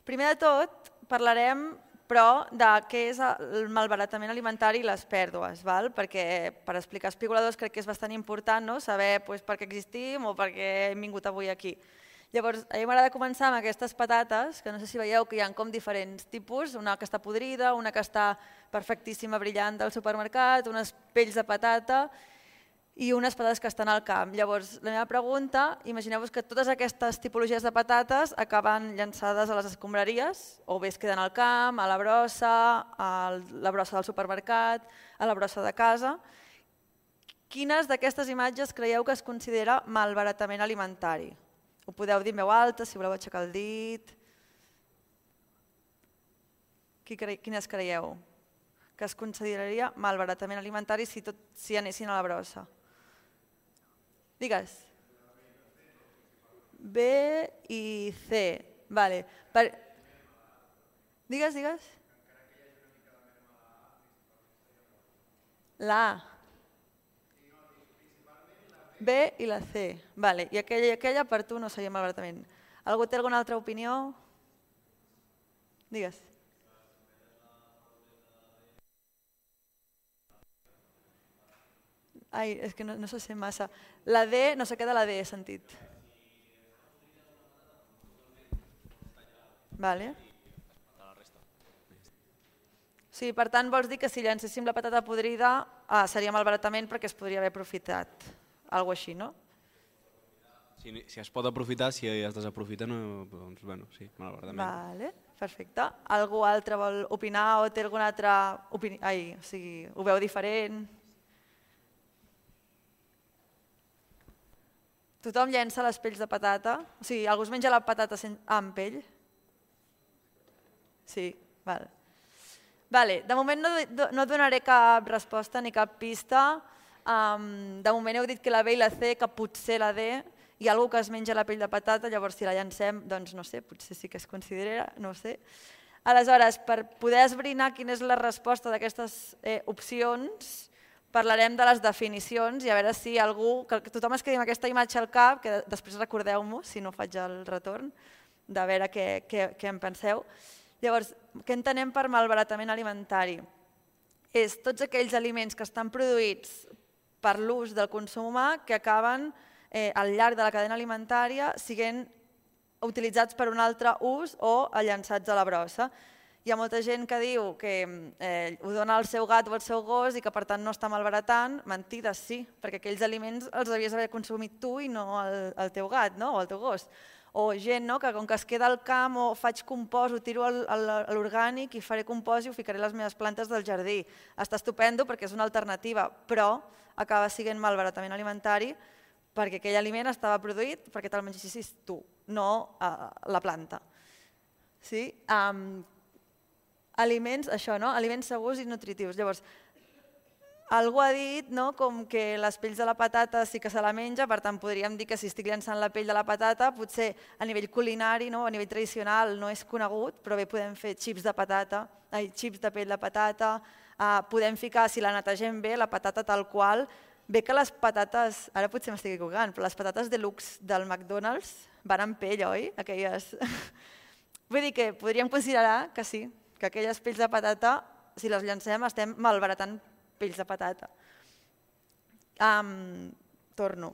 Primer de tot, parlarem, però, de què és el malbaratament alimentari i les pèrdues, perquè per explicar espigoladors crec que és bastant important saber per què existim o per què hem vingut avui aquí. Llavors, a mi m'agrada començar amb aquestes patates, que no sé si veieu que hi ha com diferents tipus, una que està podrida, una que està perfectíssima, brillant del supermercat, unes pells de patata i unes patates que estan al camp. Llavors, la meva pregunta, imagineu-vos que totes aquestes tipologies de patates acaben llançades a les escombraries, o bé es queden al camp, a la brossa del supermercat, a la brossa de casa. Quines d'aquestes imatges creieu que es considera malbaratament alimentari? Ho podeu dir en veu alta, si voleu aixecar el dit. Quines creieu que es consideraria malbaratament alimentari si anessin a la brossa? Digues. B i C. Vale. Digues. La A. B i la C. Vale. I aquella per tu no seria malbaratament. Algú té alguna altra opinió? Digues. Ai, és que no sé si massa. La D, no sé què de la D he sentit. Vale. Sí, per tant, vols dir que si llancéssim la patata podrida seria malbaratament perquè es podria haver aprofitat. Algo així, no? Si es pot aprofitar, si es desaprofita, doncs, bueno, sí, malbaratament. Vale, perfecte. Algú altre vol opinar o té alguna altra opinió? O sigui, ho veu diferent? Tothom llença les pells de patata? O sigui, algú es menja la patata amb pell? Sí, vale. De moment no donaré cap resposta ni cap pista. De moment heu dit que la B i la C, que potser la D, hi ha algú que es menja la pell de patata, llavors si la llancem, doncs no sé, potser sí que es considera, no sé. Aleshores, per poder esbrinar quina és la resposta d'aquestes opcions, parlarem de les definicions i a veure si algú, que tothom es quedi amb aquesta imatge al cap, que després recordeu-m'ho, si no faig el retorn, de veure què en penseu. Llavors, què entenem per malbaratament alimentari? És tots aquells aliments que estan produïts per l'ús del consum humà que acaben al llarg de la cadena alimentària sent utilitzats per un altre ús o llançats a la brossa. Hi ha molta gent que diu que ho dona al seu gat o al seu gos i que per tant no està malbaratant. Mentides, sí, perquè aquells aliments els havies d'haver consumit tu i no el teu gat o el teu gos. O gent que com que es queda al camp o faig compost, ho tiro a l'orgànic i faré compost i ho ficaré a les meves plantes del jardí. Està estupendo perquè és una alternativa, però acaba sent malbaratament alimentari perquè aquell aliment estava produït perquè te'l mengessis tu, no la planta. Sí? Aliments, això, no? Aliments segurs i nutritius. Llavors, algú ha dit com que les pells de la patata sí que se la menja, per tant podríem dir que si estic llançant la pell de la patata, potser a nivell culinari, a nivell tradicional no és conegut, però bé podem fer xips de pell de patata, podem ficar, si la netegem bé, la patata tal qual. Bé que les patates, ara potser m'estic equivocant, però les patates deluxe del McDonald's van amb pell, oi? Aquelles... Vull dir que podríem considerar que sí, que aquelles pells de patata, si les llancem, estem malbaratant pells de patata. Torno.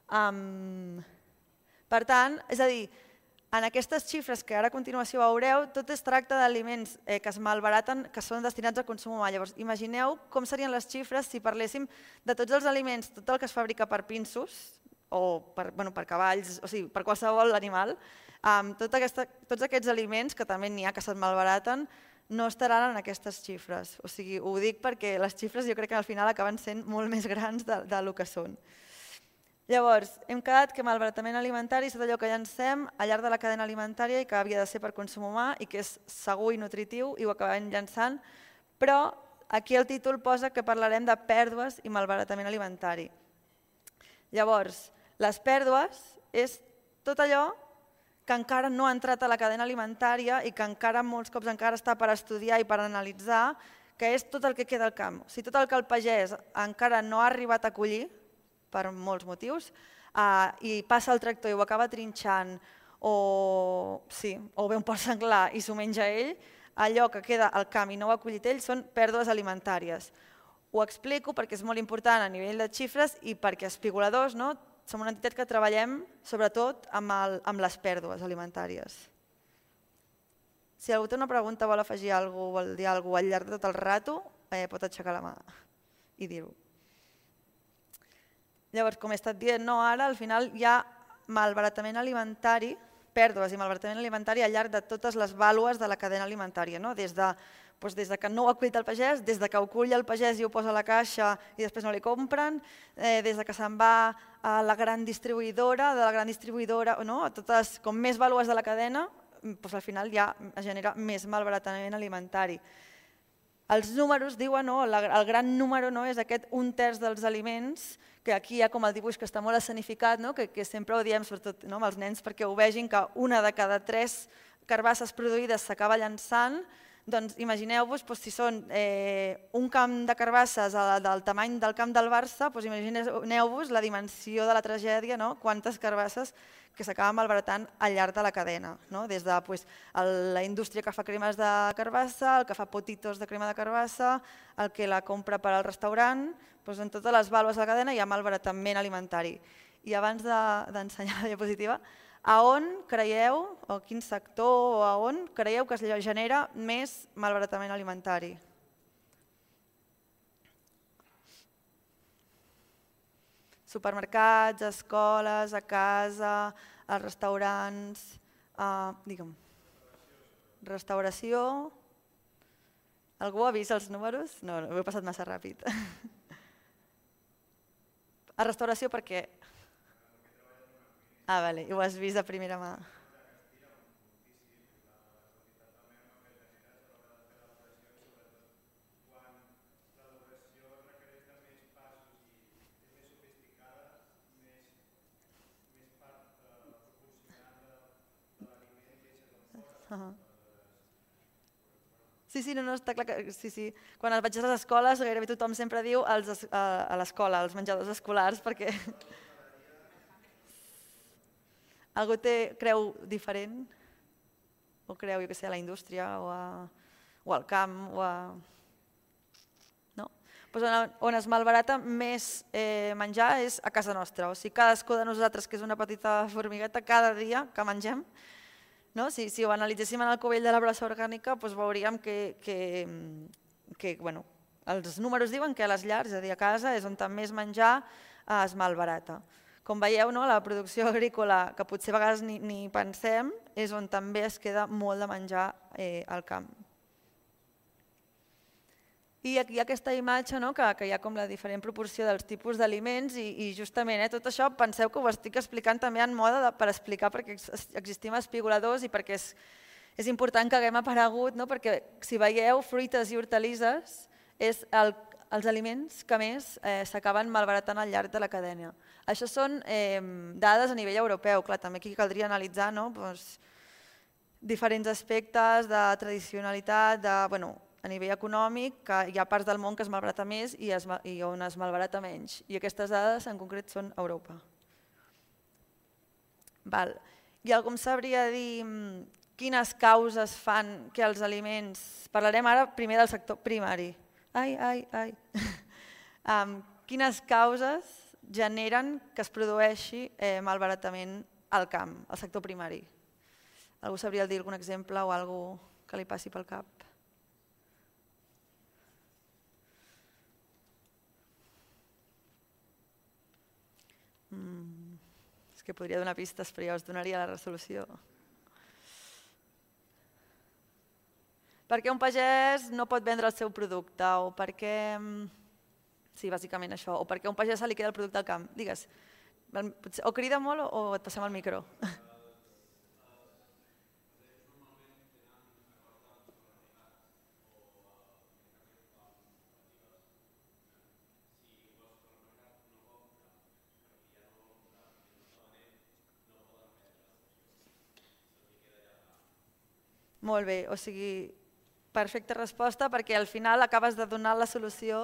Per tant, és a dir, en aquestes xifres que ara a continuació veureu, tot es tracta d'aliments que es malbaraten, que són destinats a consum humà. Llavors, imagineu com serien les xifres si parléssim de tots els aliments, tot el que es fabrica per pinsos, o per cavalls, o sigui, per qualsevol animal, tots aquests aliments, que també n'hi ha que se'n malbaraten, no estaran en aquestes xifres. O sigui, ho dic perquè les xifres jo crec que al final acaben sent molt més grans del que són. Llavors, hem quedat que malbaratament alimentari és tot allò que llancem al llarg de la cadena alimentària i que havia de ser per consum humà i que és segur i nutritiu i ho acabem llançant, però aquí el títol posa que parlarem de pèrdues i malbaratament alimentari. Llavors, les pèrdues és tot allò que encara no ha entrat a la cadena alimentària i que encara molts cops encara està per estudiar i per analitzar, que és tot el que queda al camp. O sigui, tot el que el pagès encara no ha arribat a collir, per molts motius, i passa el tractor i ho acaba trinxant, o ve un porc senglar i s'ho menja ell, allò que queda al camp i no ho ha acollit ell són pèrdues alimentàries. Ho explico perquè és molt important a nivell de xifres i perquè Espigoladors som una entitat que treballem sobretot amb les pèrdues alimentàries. Si algú té una pregunta, vol afegir alguna cosa, vol dir alguna cosa al llarg de tot el rato, pot aixecar la mà i dir-ho. Llavors, com he estat dient, ara al final hi ha malbaratament alimentari, pèrdues i malbaratament alimentari al llarg de totes les vàlues de la cadena alimentària, des de que no ho ha collit el pagès, des de que ho cull el pagès i ho posa a la caixa i després no li compren, des de que se'n va a la gran distribuïdora, de la gran distribuïdora, a totes com més vàlues de la cadena, al final ja es genera més malbaratament alimentari. Els números diuen, el gran número és aquest 1/3 dels aliments, que aquí hi ha com el dibuix que està molt escenificat, que sempre ho diem sobretot amb els nens perquè ho vegin, que una de cada 3 carbasses produïdes s'acaba llançant. Doncs imagineu-vos, si són un camp de carbasses del tamany del camp del Barça, imagineu-vos la dimensió de la tragèdia, quantes carbasses que s'acaben malbaratant al llarg de la cadena, des de la indústria que fa cremes de carbassa, el que fa potitos de crema de carbassa, el que la compra per al restaurant, en totes les vàlues de la cadena hi ha malbaratament alimentari. I abans d'ensenyar la diapositiva, a on creieu, o quin sector, o a on creieu que es genera més malbaratament alimentari? Supermercats, escoles, a casa, als restaurants, digue'm. Restauració. Algú ha vist els números? No, ho he passat massa ràpid. A restauració per què? Vale, ho has vist de primera mà. Sí, no, està clar que sí. Quan vaig a les escoles gairebé tothom sempre diu a l'escola, als menjadors escolars, perquè algú creu diferent? O creu, jo què sé, a la indústria o al camp? No? On es malbarata més menjar és a casa nostra. O sigui, cadascú de nosaltres, que és una petita formigueta, cada dia que mengem, si ho analitzéssim en el cubell de la brossa orgànica, veuríem que els números diuen que a les llars, és a dir, a casa, és on més menjar es malbarata. Com veieu, la producció agrícola, que potser a vegades ni pensem, és on també es queda molt de menjar al camp. I aquí hi ha aquesta imatge que hi ha com la diferent proporció dels tipus d'aliments i justament tot això penseu que ho estic explicant també en mode per explicar perquè existim espigoladors i perquè és important que haguem aparegut, perquè si veieu fruites i hortalisses és els aliments que més s'acaben malbaratant al llarg de la cadena. Això són dades a nivell europeu, clar, també aquí caldria analitzar diferents aspectes de tradicionalitat, a nivell econòmic, que hi ha parts del món que es malbarata més i on es malbarata menys. I aquestes dades en concret són a Europa. I algú em sabria dir quines causes fan que els aliments... Parlarem ara primer del sector primari. Quines causes generen que es produeixi malbaratament al camp, al sector primari? Algú sabria dir algun exemple o alguna cosa que li passi pel cap? És que podria donar pistes, però ja us donaria la resolució. Per què un pagès no pot vendre el seu producte? O per què... Sí, bàsicament això. O per què un pagès se li queda el producte al camp? Digues. O crida molt o et passem el micro. Molt bé, o sigui, perfecta resposta perquè al final acabes de donar la solució.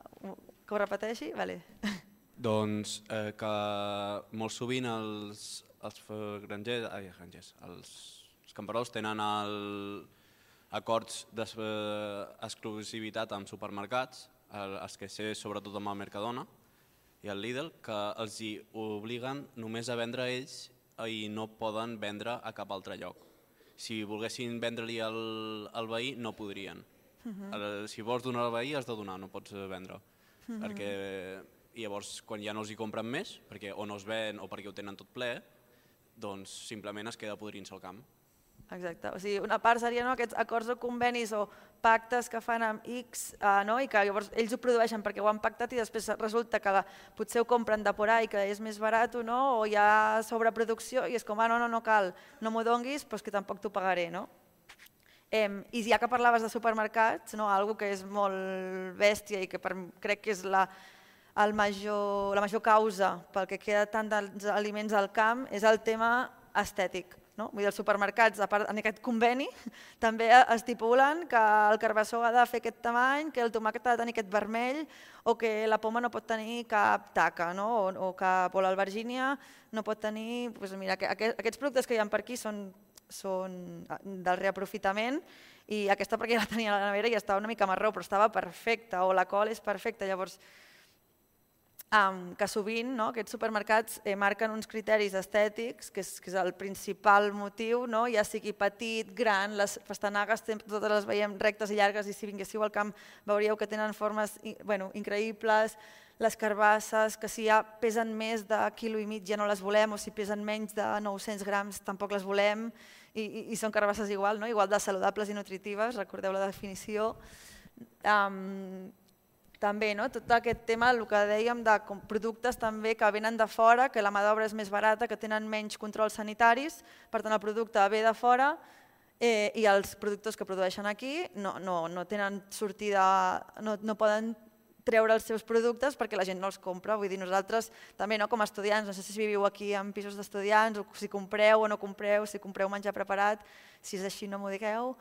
Que ho repeteixi? Vale. Doncs que molt sovint els els camperols tenen acords d'exclusivitat amb supermercats, els caixers sobretot amb el Mercadona i el Lidl, que els hi obliguen només a vendre a ells i no poden vendre a cap altre lloc. Si volguessin vendre-li al veí no podrien. Si vols donar al veí has de donar, no pots vendre. Perquè llavors quan ja no els hi compren més, perquè o no es ven o perquè ho tenen tot ple, doncs simplement es queda podrint-se el camp. Exacte, o sigui, una part serien aquests acords o convenis o pactes que fan amb X i que llavors ells ho produeixen perquè ho han pactat i després resulta que potser ho compren de por ahí, que és més barat o hi ha sobreproducció i és com, no cal, no m'ho donguis, però és que tampoc t'ho pagaré. I ja que parlaves de supermercats, algo que és molt bèstia i que crec que és la major causa pel que queda tant dels aliments al camp és el tema estètic. Vull dir, els supermercats, en aquest conveni, també estipulen que el carbassó ha de fer aquest tamany, que el tomàquet ha de tenir aquest vermell o que la poma no pot tenir cap taca o que l'albergínia no pot tenir... Mira, aquests productes que hi ha per aquí són del reaprofitament i aquesta perquè ja la tenia a la nevera i estava una mica marró, però estava perfecta, o la col és perfecta, llavors que sovint aquests supermercats marquen uns criteris estètics, que és el principal motiu, ja sigui petit, gran, les pastanagues totes les veiem rectes i llargues i si vinguéssiu al camp veuríeu que tenen formes increïbles, les carbasses, que si ja pesen més de 1,5 kg ja no les volem, o si pesen menys de 900 grams tampoc les volem, i són carbasses igual de saludables i nutritives, recordeu la definició. També tot aquest tema, el que dèiem de productes també que venen de fora, que la mà d'obra és més barata, que tenen menys controls sanitaris, per tant el producte ve de fora i els productors que produeixen aquí no tenen sortida, no poden treure els seus productes perquè la gent no els compra. Vull dir, nosaltres també com a estudiants, no sé si viviu aquí en pisos d'estudiants, o si compreu o no compreu, si compreu menjar preparat, si és així no m'ho digueu.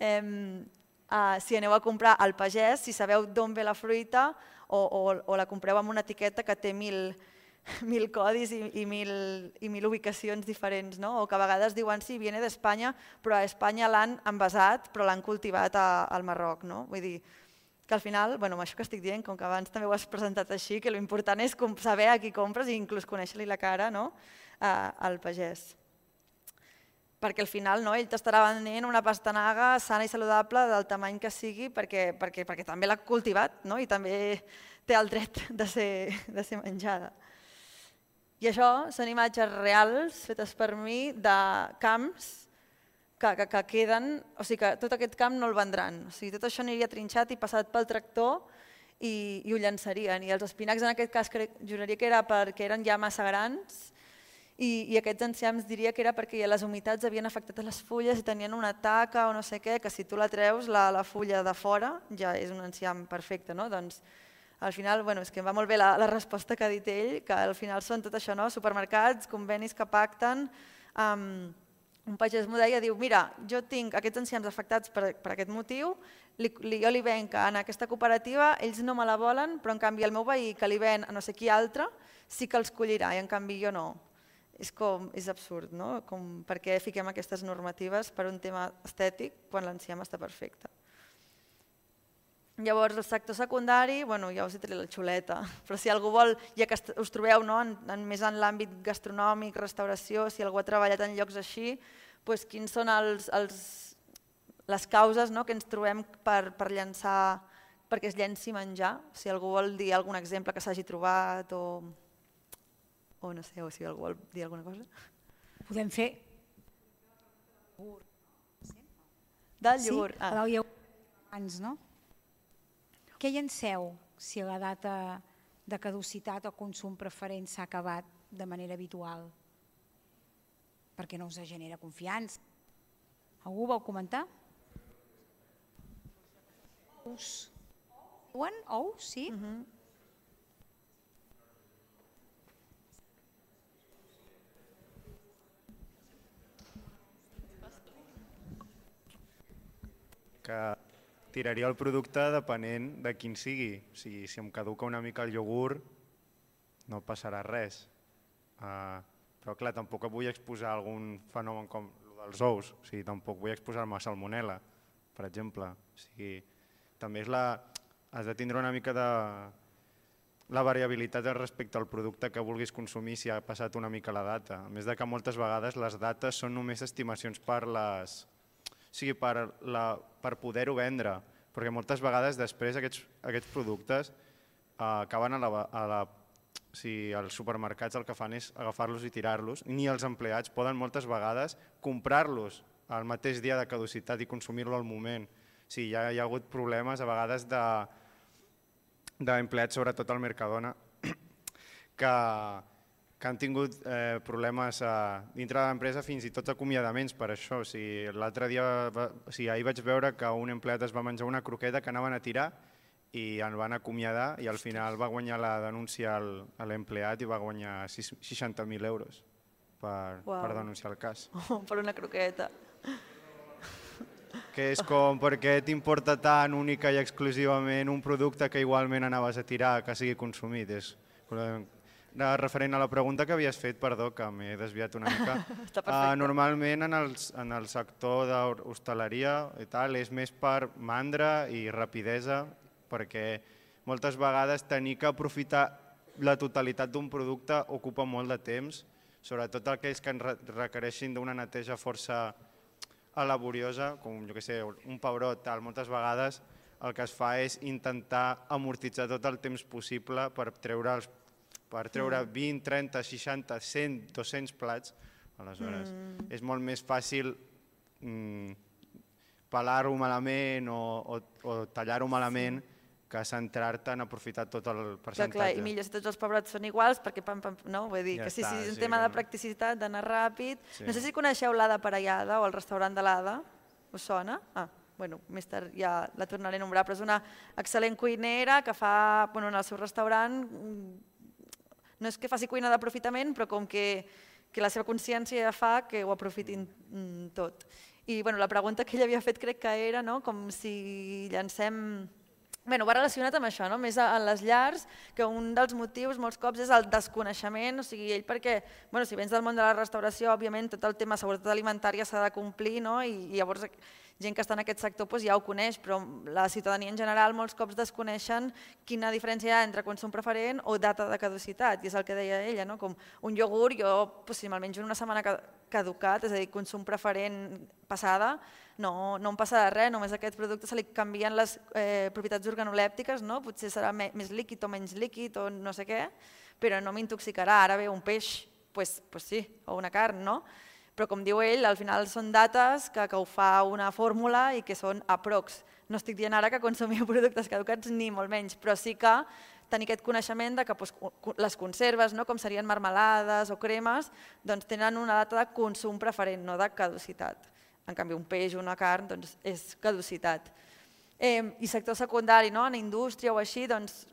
Si aneu a comprar al pagès, si sabeu d'on ve la fruita o la compreu amb una etiqueta que té 1.000 codis i 1.000 ubicacions diferents, o que a vegades diuen sí, viene d'Espanya, però a Espanya l'han envasat, però l'han cultivat al Marroc. Vull dir que al final, amb això que estic dient, com que abans també ho has presentat així, que l'important és saber a qui compres i inclús conèixer-li la cara al pagès. Perquè al final ell t'estarà venent una pastanaga sana i saludable del tamany que sigui perquè també l'ha cultivat i també té el dret de ser menjada. I això són imatges reals fetes per mi de camps que queden, o sigui que tot aquest camp no el vendran. O sigui, tot això aniria trinxat i passat pel tractor i ho llançarien. I els espinacs en aquest cas juraria que era perquè eren ja massa grans i aquests enciams diria que era perquè les humitats havien afectat les fulles i tenien una taca o no sé què, que si tu la treus, la fulla de fora ja és un enciam perfecte. Doncs al final, és que em va molt bé la resposta que ha dit ell, que al final són tot això, supermercats, convenis que pacten. Un pagès m'ho deia, diu, mira, jo tinc aquests enciams afectats per aquest motiu, jo li venc en aquesta cooperativa, ells no me la volen, però en canvi el meu veí que li ven a no sé qui altre sí que els collirà i en canvi jo no. És absurd, no? Per què fiquem aquestes normatives per un tema estètic quan l'enciam està perfecte? Llavors, el sector secundari, ja us he tret la xuleta, però si algú vol, ja que us trobeu més en l'àmbit gastronòmic, restauració, si algú ha treballat en llocs així, quins són les causes que ens trobem per llançar, perquè es llenci menjar? Si algú vol dir algun exemple que s'hagi trobat o no sé, o si algú vol dir alguna cosa. Podem fer... Del iogurt. Sí, abans, no? Què llanceu si la data de caducitat o consum preferent s'ha acabat de manera habitual? Perquè no us genera confiança. Algú vol comentar? Ous. Ous, sí? Que tiraria el producte depenent de quin sigui. O sigui, si em caduca una mica el iogurt, no passarà res. Però clar, tampoc vull exposar algun fenomen com el dels ous, o sigui, tampoc vull exposar-me a salmonel·la, per exemple. O sigui, també has de tindre una mica de la variabilitat respecte al producte que vulguis consumir si ha passat una mica la data. A més de que moltes vegades les dates són només estimacions per poder-ho vendre, perquè moltes vegades després aquests productes acaben als supermercats, el que fan és agafar-los i tirar-los. Ni els empleats poden moltes vegades comprar-los al mateix dia de caducitat i consumir-lo al moment. Sí, hi ha hagut problemes a vegades d'empleats, sobretot al Mercadona, que han tingut problemes dintre de l'empresa, fins i tot acomiadaments per això. L'altre dia, ahir vaig veure que un empleat es va menjar una croqueta que anaven a tirar i el van acomiadar i al final va guanyar la denúncia a l'empleat i va guanyar 60.000 euros per denunciar el cas. Per una croqueta. Que és com, per què t'importa tant única i exclusivament un producte que igualment anaves a tirar, que sigui consumit? Referent a la pregunta que havies fet, perdó, que m'he desviat una mica. Normalment en el sector d'hostaleria i tal és més per mandra i rapidesa, perquè moltes vegades tenir que aprofitar la totalitat d'un producte ocupa molt de temps, sobretot aquells que requereixin d'una neteja força laboriosa, com jo que sé, un pebrot, moltes vegades el que es fa és intentar amortitzar tot el temps possible per treure 20, 30, 60, 100, 200 plats. Aleshores, és molt més fàcil pelar-ho malament o tallar-ho malament que centrar-te en aprofitar tot el percentatge. I millor si tots els pebrots són iguals, perquè no? Vull dir que sí, és un tema de practicitat, d'anar ràpid. No sé si coneixeu l'Ada Parellada o el restaurant de l'Ada. Us sona? Bueno, més tard ja la tornaré a nombrar, però és una excel·lent cuinera que fa, en el seu restaurant, no és que faci cuina d'aprofitament, però com que la seva consciència ja fa que ho aprofitin tot. I la pregunta que ell havia fet crec que era com si llancem... Va relacionat amb això, més en les llars, que un dels motius molts cops és el desconeixement, o sigui, ell perquè, si vens del món de la restauració, òbviament tot el tema de seguretat alimentària s'ha de complir, i llavors gent que està en aquest sector ja ho coneix, però la ciutadania en general molts cops desconeixen quina diferència hi ha entre consum preferent o data de caducitat, i és el que deia ella, com un iogurt, jo si me'l menjo en una setmana caducat, és a dir, consum preferent passada, no em passa de res, només a aquest producte se li canvien les propietats organolèptiques, potser serà més líquid o menys líquid o no sé què, però no m'intoxicarà. Ara ve un peix, doncs sí, o una carn, no? Però com diu ell, al final són dates que ho fa una fórmula i que són aprox. No estic dient ara que consumiu productes caducats ni molt menys, però sí que tenir aquest coneixement que les conserves, com serien marmelades o cremes, doncs tenen una data de consum preferent, no de caducitat. En canvi, un peix o una carn és caducitat. I sector secundari, en indústria o així,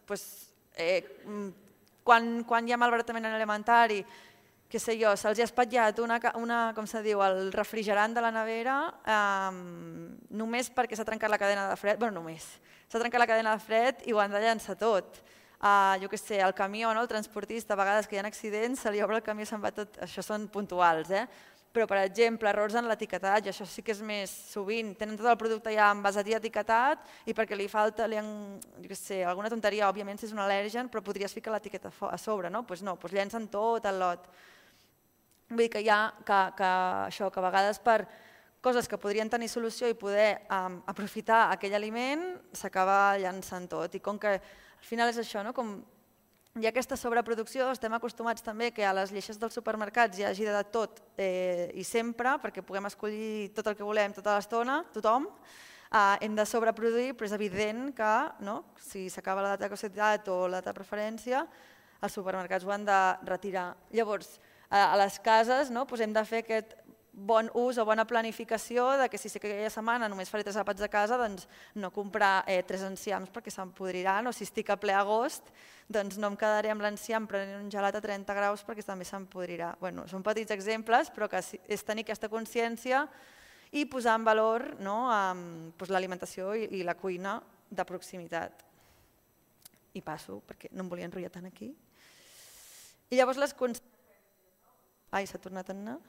quan hi ha malbaratament alimentari, què sé jo, se'ls ha espatllat com se diu, el refrigerant de la nevera només perquè s'ha trencat la cadena de fred, només, s'ha trencat la cadena de fred i ho han de llançar tot. Jo què sé, el camió, el transportista, a vegades que hi ha accidents, se li obre el camió i se'n va tot, això són puntuals, però per exemple, errors en l'etiquetatge, això sí que és més sovint, tenen tot el producte ja envasat i etiquetat i perquè li falta, jo què sé, alguna tonteria, òbviament si és un al·lèrgen, però podries ficar l'etiqueta a sobre, no? Doncs no, llencen tot el lot. Vull dir que hi ha això, que a vegades per coses que podrien tenir solució i poder aprofitar aquell aliment, s'acaba llançant tot. I com que al final és això, com hi ha aquesta sobreproducció, estem acostumats també que a les lleixes dels supermercats hi hagi de tot i sempre, perquè puguem escollir tot el que volem tota l'estona, tothom, hem de sobreproduir, però és evident que si s'acaba la data de caducitat o la data de preferència, els supermercats ho han de retirar. Llavors, a les cases hem de fer aquest bon ús o bona planificació de que si sé que aquella setmana només faré 3 àpats a casa, doncs no comprar 3 enciams perquè se'm podriran, o si estic a ple agost, doncs no em quedaré amb l'enciam prenent un gelat a 30 graus perquè també se'm podrirà. Són petits exemples, però que és tenir aquesta consciència i posar en valor l'alimentació i la cuina de proximitat. I passo, perquè no em volia enrotllar tant aquí. I llavors les conseqüències. Ai, s'ha tornat a anar.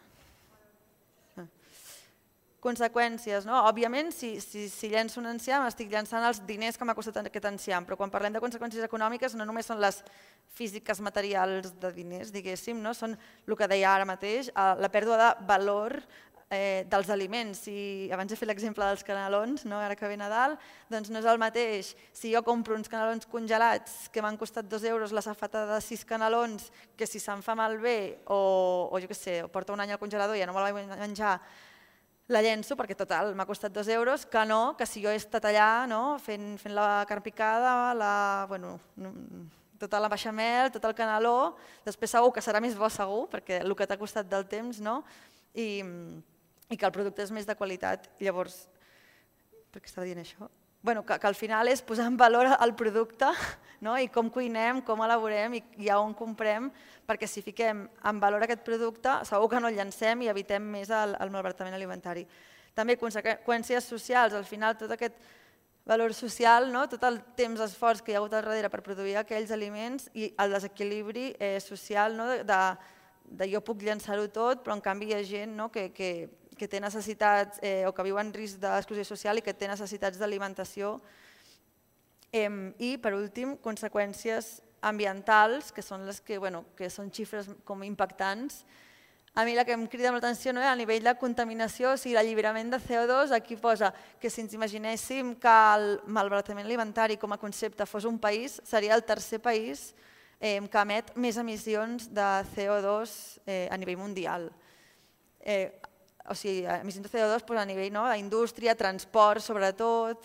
Conseqüències, no? Òbviament, si llenço un enciam, estic llançant els diners que m'ha costat aquest enciam, però quan parlem de conseqüències econòmiques no només són les físiques materials de diners, diguéssim, no? Són el que deia ara mateix, la pèrdua de valor dels aliments. Abans he fet l'exemple dels canelons, ara que ve Nadal, doncs no és el mateix. Si jo compro uns canelons congelats que m'han costat 2 euros la safata de 6 canelons, que si se'm fa malbé o jo què sé, porto un any al congelador i ja no me'l vaig menjar, la llenço perquè total m'ha costat 2 euros, que si jo he estat allà fent la carn picada, tota la beixamel, tot el caneló, després segur que serà més bo segur, perquè el que t'ha costat del temps, i que el producte és més de qualitat. Llavors, per què estava dient això? Que al final és posar en valor el producte i com cuinem, com elaborem i on comprem, perquè si fiquem en valor aquest producte segur que no el llancem i evitem més el malbaratament alimentari. També conseqüències socials, al final tot aquest valor social, tot el temps esforç que hi ha hagut al darrere per produir aquells aliments i el desequilibri social de jo puc llançar-ho tot, però en canvi hi ha gent que té necessitats o que viu en risc d'exclusió social i que té necessitats d'alimentació. I, per últim, conseqüències ambientals, que són les que són xifres com impactants. A mi la que em crida molt l'atenció a nivell de contaminació, o sigui, l'alliberament de CO2, aquí posa que si ens imaginéssim que el malbaratament alimentari com a concepte fos un país, seria el tercer país que emet més emissions de CO2 a nivell mundial. O sigui, emissions de CO2 a nivell d'indústria, transport, sobretot,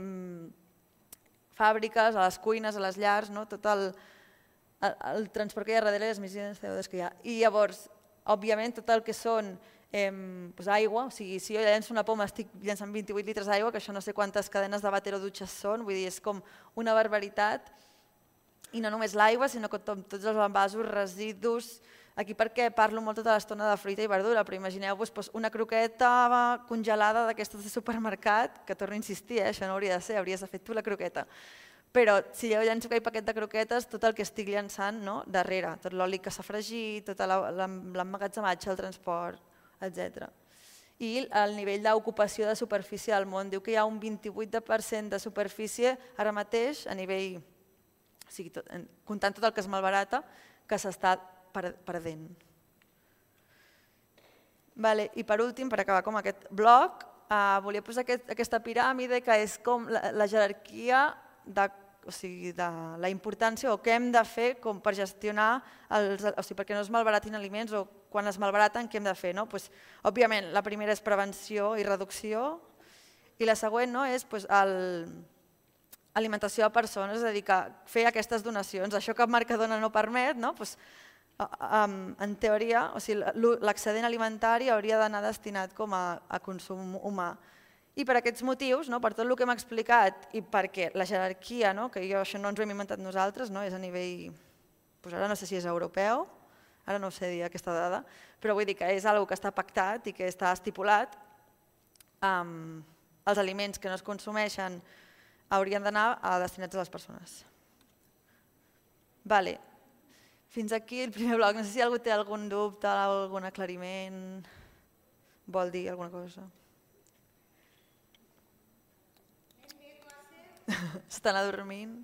fàbriques, a les cuines, a les llars, tot el transport que hi ha darrere les emissions de CO2 que hi ha. I llavors, òbviament, tot el que són aigua, o sigui, si jo llenço una poma estic llençant 28 litres d'aigua, que això no sé quantes cadenes de vàter o dutxes són, vull dir, és com una barbaritat. I no només l'aigua, sinó que tots els envasos, residus. Aquí perquè parlo molt tota l'estona de fruita i verdura, però imagineu-vos una croqueta congelada d'aquestes de supermercat, que torno a insistir, això no hauria de ser, hauries de fer tu la croqueta. Però si jo llenço aquell paquet de croquetes, tot el que estic llençant darrere, tot l'oli que s'ha fregit, tot l'emmagatzematge, el transport, etc. I el nivell d'ocupació de superfície del món, diu que hi ha un 28% de superfície ara mateix a nivell, comptant tot el que es malbarata, que s'està perdent. I per últim, per acabar com aquest bloc, volia posar aquesta piràmide que és com la jerarquia de la importància o què hem de fer per gestionar, perquè no es malbaratin aliments o quan es malbaraten què hem de fer. Òbviament, la primera és prevenció i reducció i la següent és alimentació a persones, és a dir, fer aquestes donacions. Això que Mercadona no permet, en teoria, l'excedent alimentari hauria d'anar destinat com a consum humà. I per aquests motius, per tot el que hem explicat i perquè la jerarquia, que això no ens ho hem inventat nosaltres, és a nivell, ara no sé si és europeu, ara no sé dir aquesta dada, però vull dir que és una cosa que està pactat i que està estipulat, els aliments que no es consumeixen haurien d'anar destinats a les persones. Fins aquí el primer bloc. No sé si algú té algun dubte, algun aclariment, vol dir alguna cosa. Estan adormint.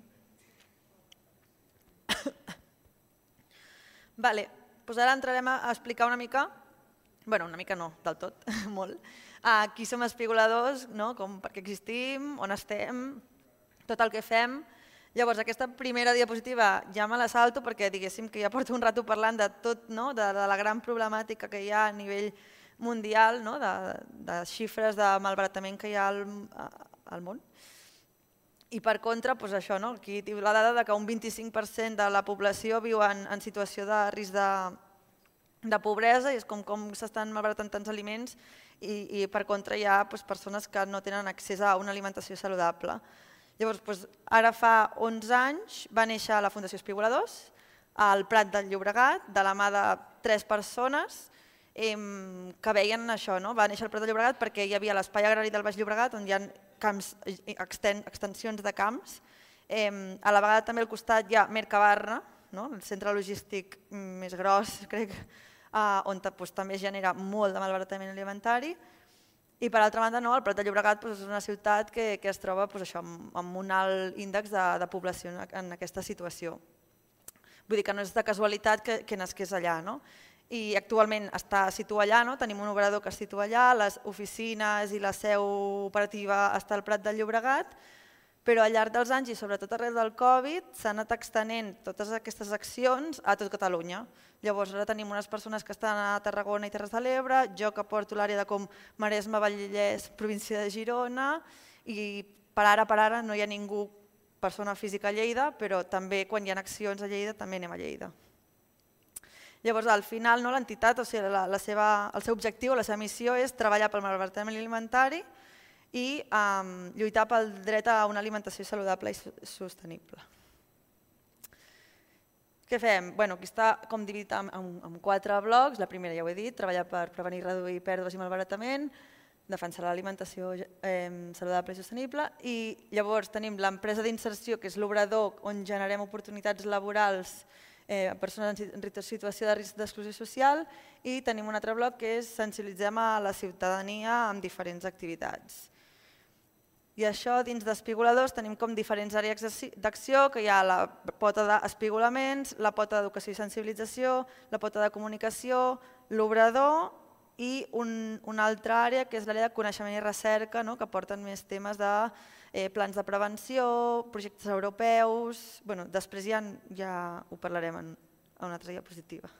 Ara entrarem a explicar una mica, una mica no, del tot, molt, qui som espigoladors, per què existim, on estem, tot el que fem. Llavors, aquesta primera diapositiva ja me la salto perquè diguéssim que ja porto un rato parlant de tot, de la gran problemàtica que hi ha a nivell mundial, de xifres de malbaratament que hi ha al món. I per contra, això, aquí tinc la dada que un 25% de la població viu en situació de risc de pobresa i és com s'estan malbaratant tants aliments i per contra hi ha persones que no tenen accés a una alimentació saludable. Llavors, ara fa 11 anys va néixer la Fundació Espigoladors al Prat del Llobregat, de la mà de 3 persones que veien això. Va néixer al Prat del Llobregat perquè hi havia l'Espai Agrari del Baix Llobregat, on hi ha extensions de camps. A la vegada també al costat hi ha Mercabarna, el centre logístic més gros, crec, on també es genera molt de malbaratament alimentari. I per altra banda, el Prat de Llobregat és una ciutat que es troba amb un alt índex de població en aquesta situació. Vull dir que no és de casualitat que nasqués allà. I actualment està situat allà, tenim un obrador que es situa allà, les oficines i la seu operativa està al Prat de Llobregat, però al llarg dels anys i sobretot arrel del Covid s'han anat extenent totes aquestes accions a tot Catalunya. Llavors ara tenim unes persones que estan a Tarragona i Terres de l'Ebre, jo que porto l'àrea de com Maresme, Vallès, província de Girona, i per ara no hi ha ningú, persona física a Lleida, però també quan hi ha accions a Lleida també anem a Lleida. Llavors al final l'entitat, el seu objectiu, la seva missió és treballar pel malbaratament alimentari i lluitar pel dret a una alimentació saludable i sostenible. Què fem? Aquí està com dividit en 4 blocs. La primera ja ho he dit, treballar per prevenir i reduir pèrdues i malbaratament, defensar l'alimentació saludable i sostenible, i llavors tenim l'empresa d'inserció, que és l'obrador on generem oportunitats laborals a persones en situació de risc d'exclusió social, i tenim un altre bloc que és sensibilitzem a la ciutadania amb diferents activitats. I això, dins d'Espigoladors, tenim com diferents àrees d'acció, que hi ha la pota d'espigolaments, la pota d'educació i sensibilització, la pota de comunicació, l'obrador i una altra àrea que és l'àrea de coneixement i recerca, que porten més temes de plans de prevenció, projectes europeus. Després ja ho parlarem en una altra diapositiva.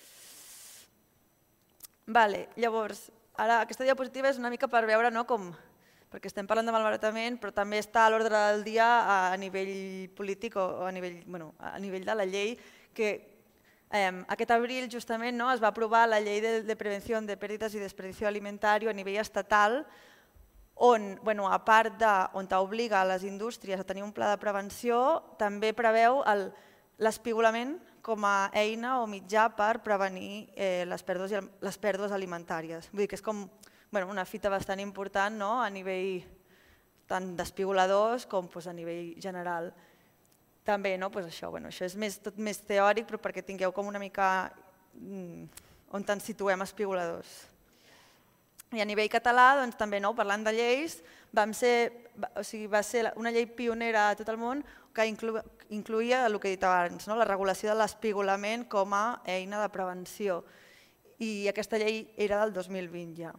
Llavors, ara aquesta diapositiva és una mica per veure com, perquè estem parlant de malbaratament, però també està a l'ordre del dia a nivell polític o a nivell de la llei, que aquest abril justament es va aprovar la llei de prevenció de pèrdues i desperdici alimentari a nivell estatal, on, a part on t'obliga a les indústries a tenir un pla de prevenció, també preveu l'espigolament com a eina o mitjà per prevenir les pèrdues alimentàries. Vull dir que és com una fita bastant important a nivell tant d'espigoladors com a nivell general. També això és tot més teòric, però perquè tingueu com una mica on ens situem espigoladors. I a nivell català, també parlant de lleis, va ser una llei pionera a tot el món que incluïa el que he dit abans, la regulació de l'espigolament com a eina de prevenció. I aquesta llei era del 2020 ja.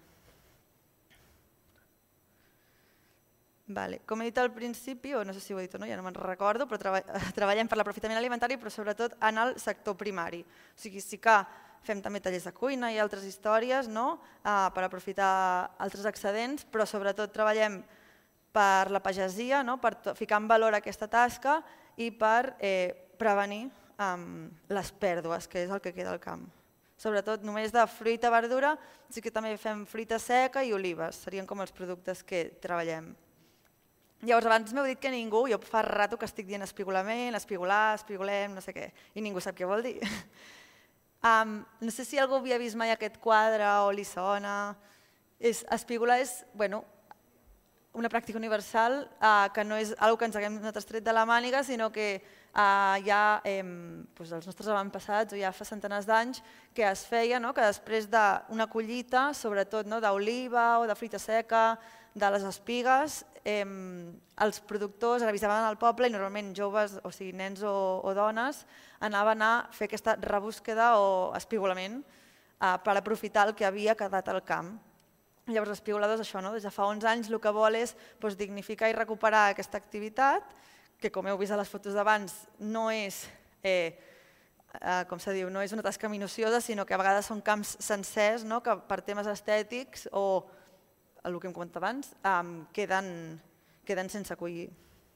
Com he dit al principi, o no sé si ho he dit o no, ja no me'n recordo, però treballem per l'aprofitament alimentari, però sobretot en el sector primari. O sigui, sí que fem també tallers de cuina i altres històries per aprofitar altres excedents, però sobretot treballem per la pagesia, per ficar en valor aquesta tasca i per prevenir les pèrdues, que és el que queda al camp. Sobretot només de fruita i verdura, sí que també fem fruita seca i olives, serien com els productes que treballem. Llavors, abans m'heu dit que ningú, jo fa rato que estic dient espigolament, espigolar, espigolem, no sé què, i ningú sap què vol dir. No sé si algú havia vist mai aquest quadre o li sona. Espigolar és una pràctica universal que no és una cosa que ens haguem nosaltres tret de la màniga, sinó que ja els nostres avantpassats, o ja fa centenars d'anys, que es feia que després d'una collita, sobretot d'oliva o de fruita seca, de les espigues, els productors revisaven el poble i normalment joves, o sigui, nens o dones, anaven a fer aquesta rebúsqueda o espigolament per aprofitar el que havia quedat al camp. Llavors, espigoladors, això, des de fa 11 anys el que vol és dignificar i recuperar aquesta activitat, que com heu vist a les fotos d'abans no és, com se diu, no és una tasca minuciosa, sinó que a vegades són camps sencers que per temes estètics o el que hem comentat abans, queden sense acollir.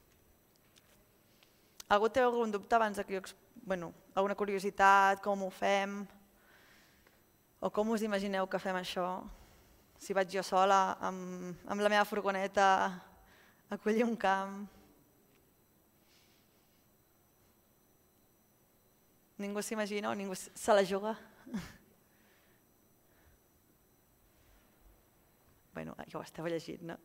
Algú té algun dubte abans que alguna curiositat, com ho fem? O com us imagineu que fem això? Si vaig jo sola amb la meva furgoneta a collir un camp? Ningú s'imagina o ningú se la juga? Ja ho esteu llegint, no?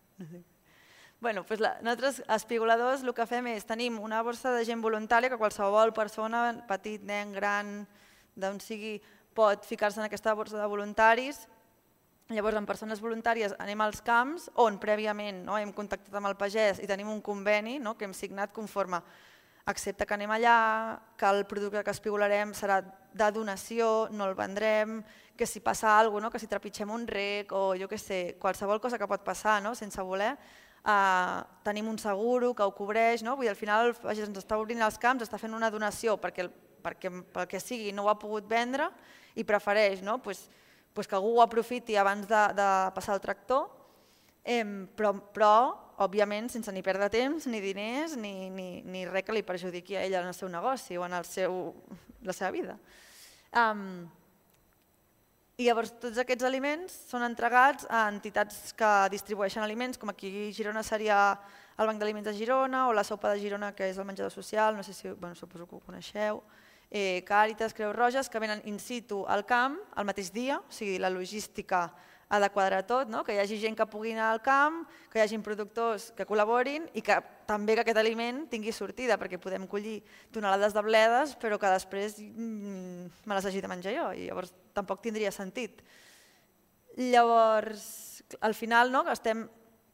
Nosaltres, espigoladors, el que fem és tenim una borsa de gent voluntària que qualsevol persona, petit, nen, gran, d'on sigui, pot ficar-se en aquesta borsa de voluntaris. Llavors, amb persones voluntàries anem als camps on prèviament hem contactat amb el pagès i tenim un conveni que hem signat conforme accepta que anem allà, que el producte que espigolarem serà de donació, no el vendrem, que si passa alguna cosa, que si trepitgem un rec o jo què sé, qualsevol cosa que pot passar sense voler, tenim un seguro que ho cobreix, vull dir, al final el pagès ens està obrint els camps, està fent una donació perquè pel que sigui no ho ha pogut vendre i prefereix que algú ho aprofiti abans de passar el tractor, però òbviament sense ni perdre temps, ni diners, ni res que li perjudiqui a ella en el seu negoci o en la seva vida. I llavors tots aquests aliments són entregats a entitats que distribueixen aliments, com aquí a Girona seria el Banc d'Aliments de Girona o la Sopa de Girona, que és el menjador social, no sé si suposo que ho coneixeu, Càritas, Creu Roges, que venen in situ al camp el mateix dia, o sigui, la logística ha de quadrar tot, que hi hagi gent que pugui anar al camp, que hi hagi productors que col·laborin i que també que aquest aliment tingui sortida, perquè podem collir tonelades de bledes però que després me les hagi de menjar jo i llavors tampoc tindria sentit. Llavors, al final estem...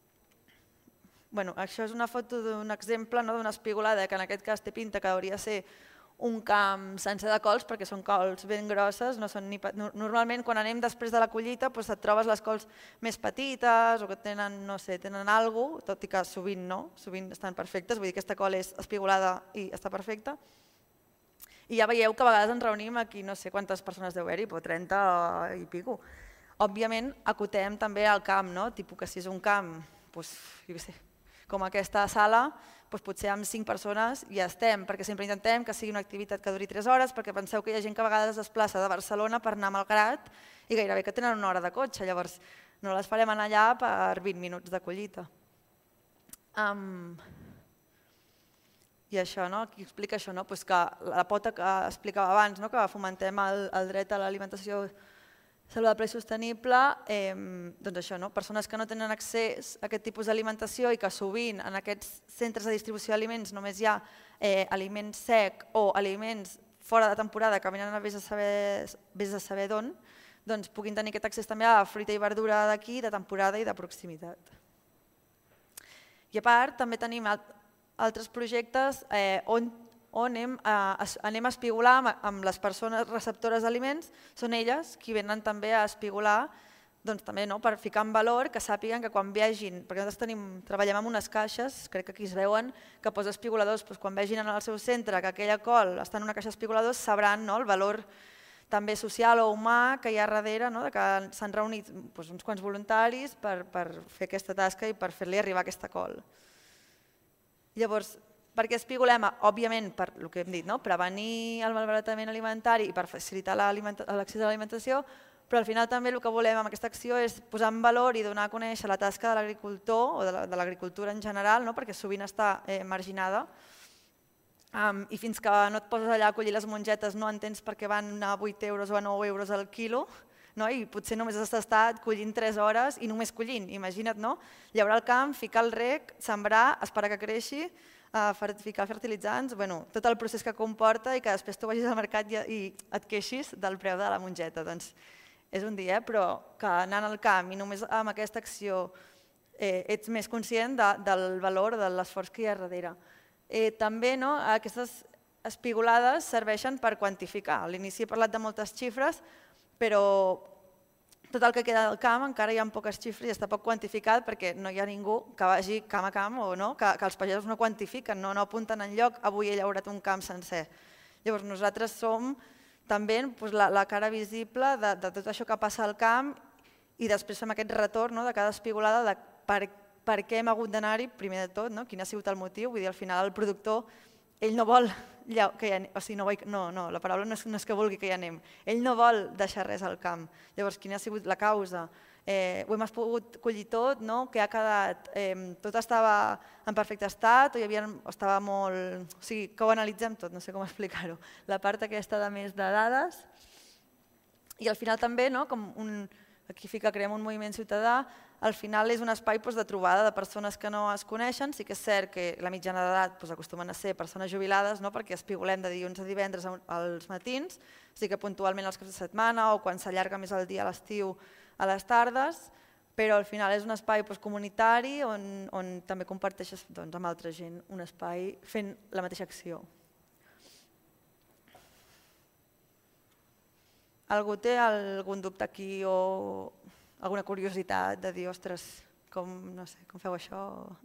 Això és una foto d'un exemple d'una espigolada que en aquest cas té pinta que hauria de ser un camp sense de cols, perquè són cols ben grosses. Normalment quan anem després de la collita et trobes les cols més petites o que tenen alguna cosa, tot i que sovint no, sovint estan perfectes, vull dir que aquesta col és espigolada i està perfecta. I ja veieu que a vegades ens reunim aquí, no sé quantes persones deu haver-hi, però 30 i pico. Òbviament acotem també al camp, tipus que si és un camp, com aquesta sala, potser amb 5 persones ja estem, perquè sempre intentem que sigui una activitat que duri 3 hores, perquè penseu que hi ha gent que a vegades es desplaça de Barcelona per anar a Malgrat i gairebé que tenen una hora de cotxe, llavors no les farem anar allà per 20 minuts de collita. I això, aquí explica això, que la pota que explicava abans, que fomentem el dret a l'alimentació saludable i sostenible, doncs això, persones que no tenen accés a aquest tipus d'alimentació i que sovint en aquests centres de distribució d'aliments només hi ha aliment sec o aliments fora de temporada que venen a vés a saber d'on, doncs puguin tenir aquest accés també a fruita i verdura d'aquí, de temporada i de proximitat. I a part també tenim altres projectes on anem a espigolar amb les persones receptores d'aliments, són elles qui venen també a espigolar per ficar en valor, que sàpiguen que quan vegin, perquè nosaltres treballem amb unes caixes, crec que aquí es veuen, que posa espigoladors, quan vegin en el seu centre que aquella col està en una caixa d'espigoladors, sabran el valor també social o humà que hi ha darrere, que s'han reunit uns quants voluntaris per fer aquesta tasca i per fer-li arribar aquesta col. Llavors, per què espigolem? Òbviament, per el que hem dit, prevenir el malbaratament alimentari i per facilitar l'accés a l'alimentació, però al final també el que volem amb aquesta acció és posar en valor i donar a conèixer la tasca de l'agricultor o de l'agricultura en general, perquè sovint està marginada. I fins que no et poses allà a collir les mongetes no entens per què van a 8 euros o a 9 euros al quilo, i potser només has estat collint 3 hores i només collint, imagina't, llaurar el camp, ficar el rec, sembrar, esperar que creixi, ficar fertilitzants, tot el procés que comporta i que després tu vagis al mercat i et queixis del preu de la mongeta. Doncs és un dia, però que anant al camp i només amb aquesta acció ets més conscient del valor de l'esforç que hi ha darrere. També aquestes espigolades serveixen per quantificar. A l'inici he parlat de moltes xifres, però tot el que queda del camp encara hi ha poques xifres i està poc quantificat perquè no hi ha ningú que vagi camp a camp o no, que els pagesos no quantifiquen, no apunten enlloc, avui he llaurat un camp sencer. Llavors nosaltres som també la cara visible de tot això que passa al camp i després fem aquest retorn de cada espigolada de per què hem hagut d'anar-hi, primer de tot, quin ha sigut el motiu, vull dir, al final el productor ell no vol que hi anem, o sigui, no, la paraula no és que vulgui que hi anem, ell no vol deixar res al camp. Llavors, quina ha sigut la causa? Ho hem pogut collir tot, què ha quedat? Tot estava en perfecte estat o estava molt... O sigui, que ho analitzem tot, no sé com explicar-ho. La part aquesta de més de dades. I al final també, aquí creem un moviment ciutadà, al final és un espai de trobada de persones que no es coneixen. Sí que és cert que la mitjana d'edat acostumen a ser persones jubilades, perquè espigolem de dilluns a divendres als matins. sigui que puntualment els caps de setmana o quan s'allarga més el dia a l'estiu a les tardes, però al final és un espai comunitari on també comparteixes amb altra gent un espai fent la mateixa acció. Algú té algun dubte aquí o alguna curiositat de dir, ostres, com feu això?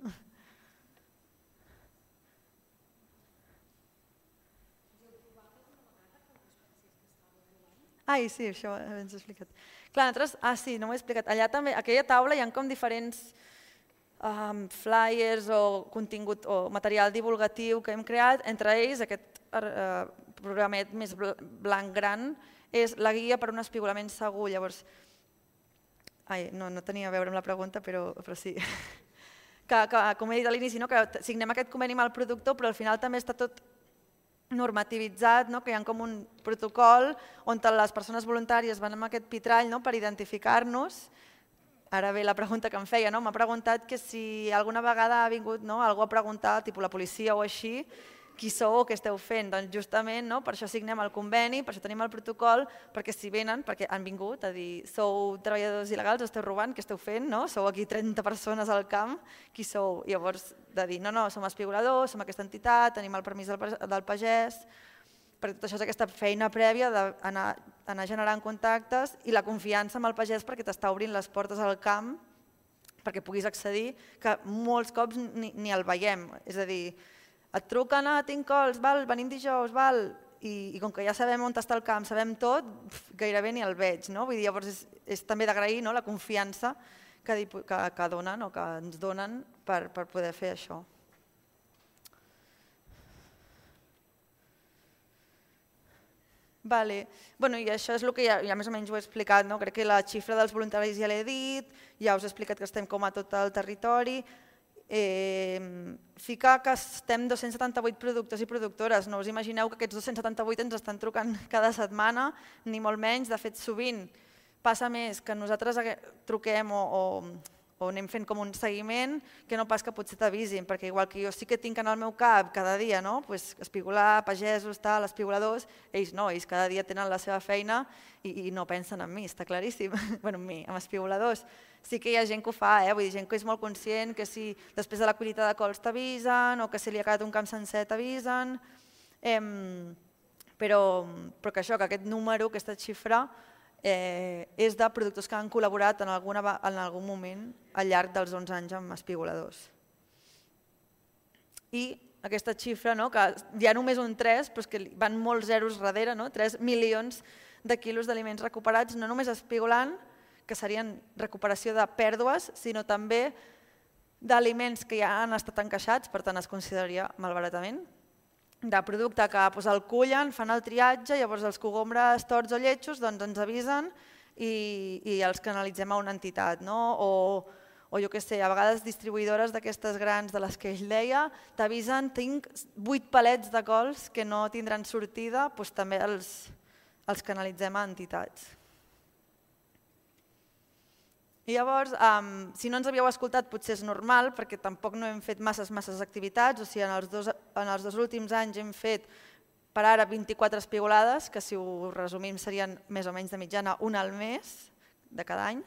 Ai, sí, això ens ho he explicat. Clar, nosaltres, sí, no m'ho he explicat. Allà també, a aquella taula hi ha com diferents flyers o contingut o material divulgatiu que hem creat. Entre ells, aquest programet més blanc gran és la guia per un espigolament segur. Llavors, no tenia a veure amb la pregunta, però sí. Com he dit a l'inici, que signem aquest conveni amb el productor, però al final també està tot normativitzat, que hi ha com un protocol on les persones voluntàries van amb aquest pitrall per identificar-nos. Ara ve la pregunta que em feia, m'ha preguntat que si alguna vegada ha vingut algú a preguntar, tipus la policia o així, qui sou o què esteu fent. Doncs justament per això signem el conveni, per això tenim el protocol, perquè si venen, perquè han vingut a dir sou treballadors il·legals, esteu robant, què esteu fent? Sou aquí 30 persones al camp, qui sou? Llavors de dir no, som espigoladors, som aquesta entitat, tenim el permís del pagès, perquè tot això és aquesta feina prèvia d'anar generant contactes i la confiança amb el pagès perquè t'està obrint les portes al camp perquè puguis accedir, que molts cops ni el veiem, és a dir, et truquen, tinc cols, venim dijous, i com que ja sabem on està el camp, sabem tot, gairebé ni el veig. Vull dir, llavors és també d'agrair la confiança que donen o que ens donen per poder fer això. I això és el que ja més o menys ho he explicat. Crec que la xifra dels voluntaris ja l'he dit, ja us he explicat que estem com a tot el territori. Ficar que estem 278 productors i productores. No us imagineu que aquests 278 ens estan trucant cada setmana, ni molt menys. De fet, sovint passa més que nosaltres truquem o anem fent com un seguiment que no pas que potser t'avisin, perquè igual que jo sí que tinc en el meu cap cada dia espigolar, pagesos, espigoladors, ells no, ells cada dia tenen la seva feina i no pensen en mi, està claríssim, amb espigoladors. Sí que hi ha gent que ho fa, vull dir, gent que és molt conscient que si després de la collita de cols t'avisen o que si li ha quedat un camp sencer t'avisen, però que això, que aquest número, aquesta xifra, és de productors que han col·laborat en algun moment al llarg dels 11 anys amb espigoladors. I aquesta xifra, que hi ha només un 3, però és que van molts zeros darrere, 3 milions de quilos d'aliments recuperats, no només espigolant, que serien recuperació de pèrdues, sinó també d'aliments que ja han estat encaixats, per tant es consideraria malbaratament, de producte que el cullen, fan el triatge, llavors els cogombres, tords o lletjos ens avisen i els canalitzem a una entitat. O jo què sé, a vegades distribuïdores d'aquestes grans de les que ell deia, t'avisen, tinc 8 palets de cols que no tindran sortida, doncs també els canalitzem a entitats. I llavors, si no ens havíeu escoltat, potser és normal, perquè tampoc no hem fet masses activitats, o sigui, en els 2 últims anys hem fet per ara 24 espigolades, que si ho resumim serien més o menys de mitjana una al mes de cada any,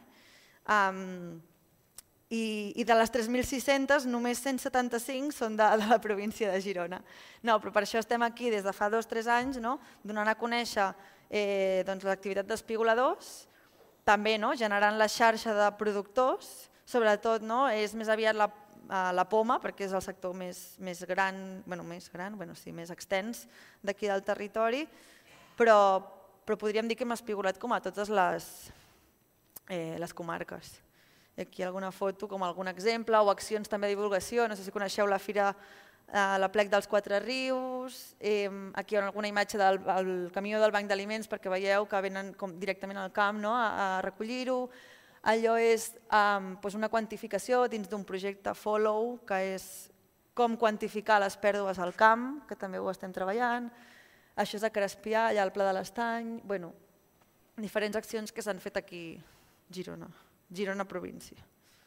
i de les 3.600 només 175 són de la província de Girona. No, però per això estem aquí des de fa 2 o 3 anys, donant a conèixer l'activitat d'espigoladors, també generant la xarxa de productors, sobretot és més aviat la poma, perquè és el sector més gran, més extens d'aquí del territori, però podríem dir que hem espigolat com a totes les comarques. Aquí alguna foto com algun exemple o accions també de divulgació, no sé si coneixeu la Fira la Plec dels Quatre Rius, aquí hi ha alguna imatge del camió del banc d'aliments perquè veieu que venen directament al camp a recollir-ho. Allò és una quantificació dins d'un projecte Follow, que és com quantificar les pèrdues al camp, que també ho estem treballant. Això és a Crespià, allà al Pla de l'Estany. Diferents accions que s'han fet aquí a Girona província.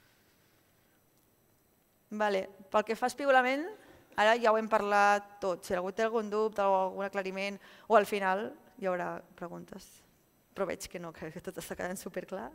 Pel que fa a espigolament, ara ja ho hem parlat tot. Si algú té algun dubte o algun aclariment, o al final hi haurà preguntes. Però veig que no, que tot està quedant superclar.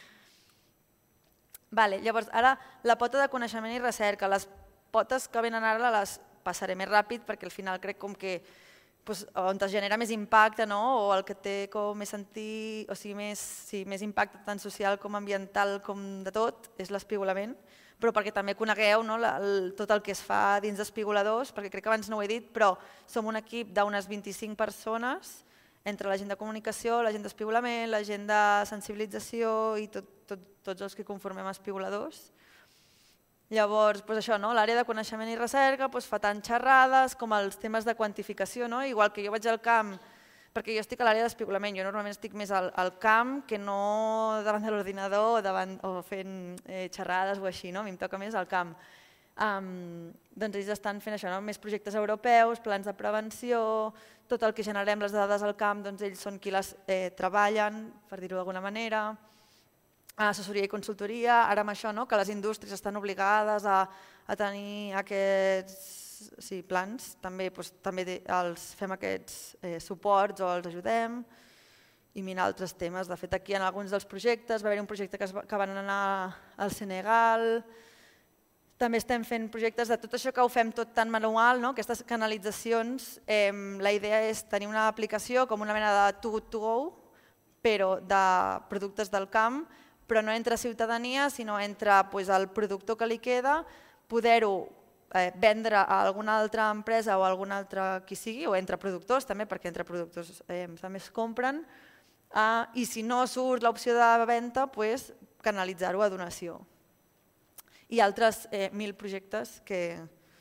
Llavors, ara la pota de coneixement i recerca. Les potes que venen ara les passaré més ràpid perquè al final crec com que on es genera més impacte o el que té com més sentit, o sigui, més impacte tant social com ambiental com de tot és l'espigolament, però perquè també conegueu tot el que es fa dins d'espigoladors, perquè crec que abans no ho he dit, però som un equip d'unes 25 persones entre la gent de comunicació, la gent d'espigolament, la gent de sensibilització i tots els que conformem espigoladors. Llavors, això, l'àrea de coneixement i recerca fa tant xerrades com els temes de quantificació, igual que jo vaig al camp, perquè jo estic a l'àrea d'espigolament, jo normalment estic més al camp que no davant de l'ordinador o fent xerrades o així, a mi em toca més al camp. Doncs ells estan fent això, més projectes europeus, plans de prevenció, tot el que generem les dades al camp, doncs ells són qui les treballen, per dir-ho d'alguna manera, assessoria i consultoria, ara amb això que les indústries estan obligades a tenir aquests plans, també els fem aquests suports o els ajudem i mirar altres temes. De fet, aquí en alguns dels projectes va haver un projecte que van anar al Senegal. També estem fent projectes de tot això que ho fem tot tan manual, aquestes canalitzacions. La idea és tenir una aplicació com una mena de Too Good To Go, però de productes del camp, però no entre ciutadania, sinó entre el productor que li queda, poder-ho vendre a alguna altra empresa o a algun altre qui sigui, o entre productors també, perquè entre productors també es compren, i si no surt l'opció de venda, canalitzar-ho a donació. I altres 1.000 projectes que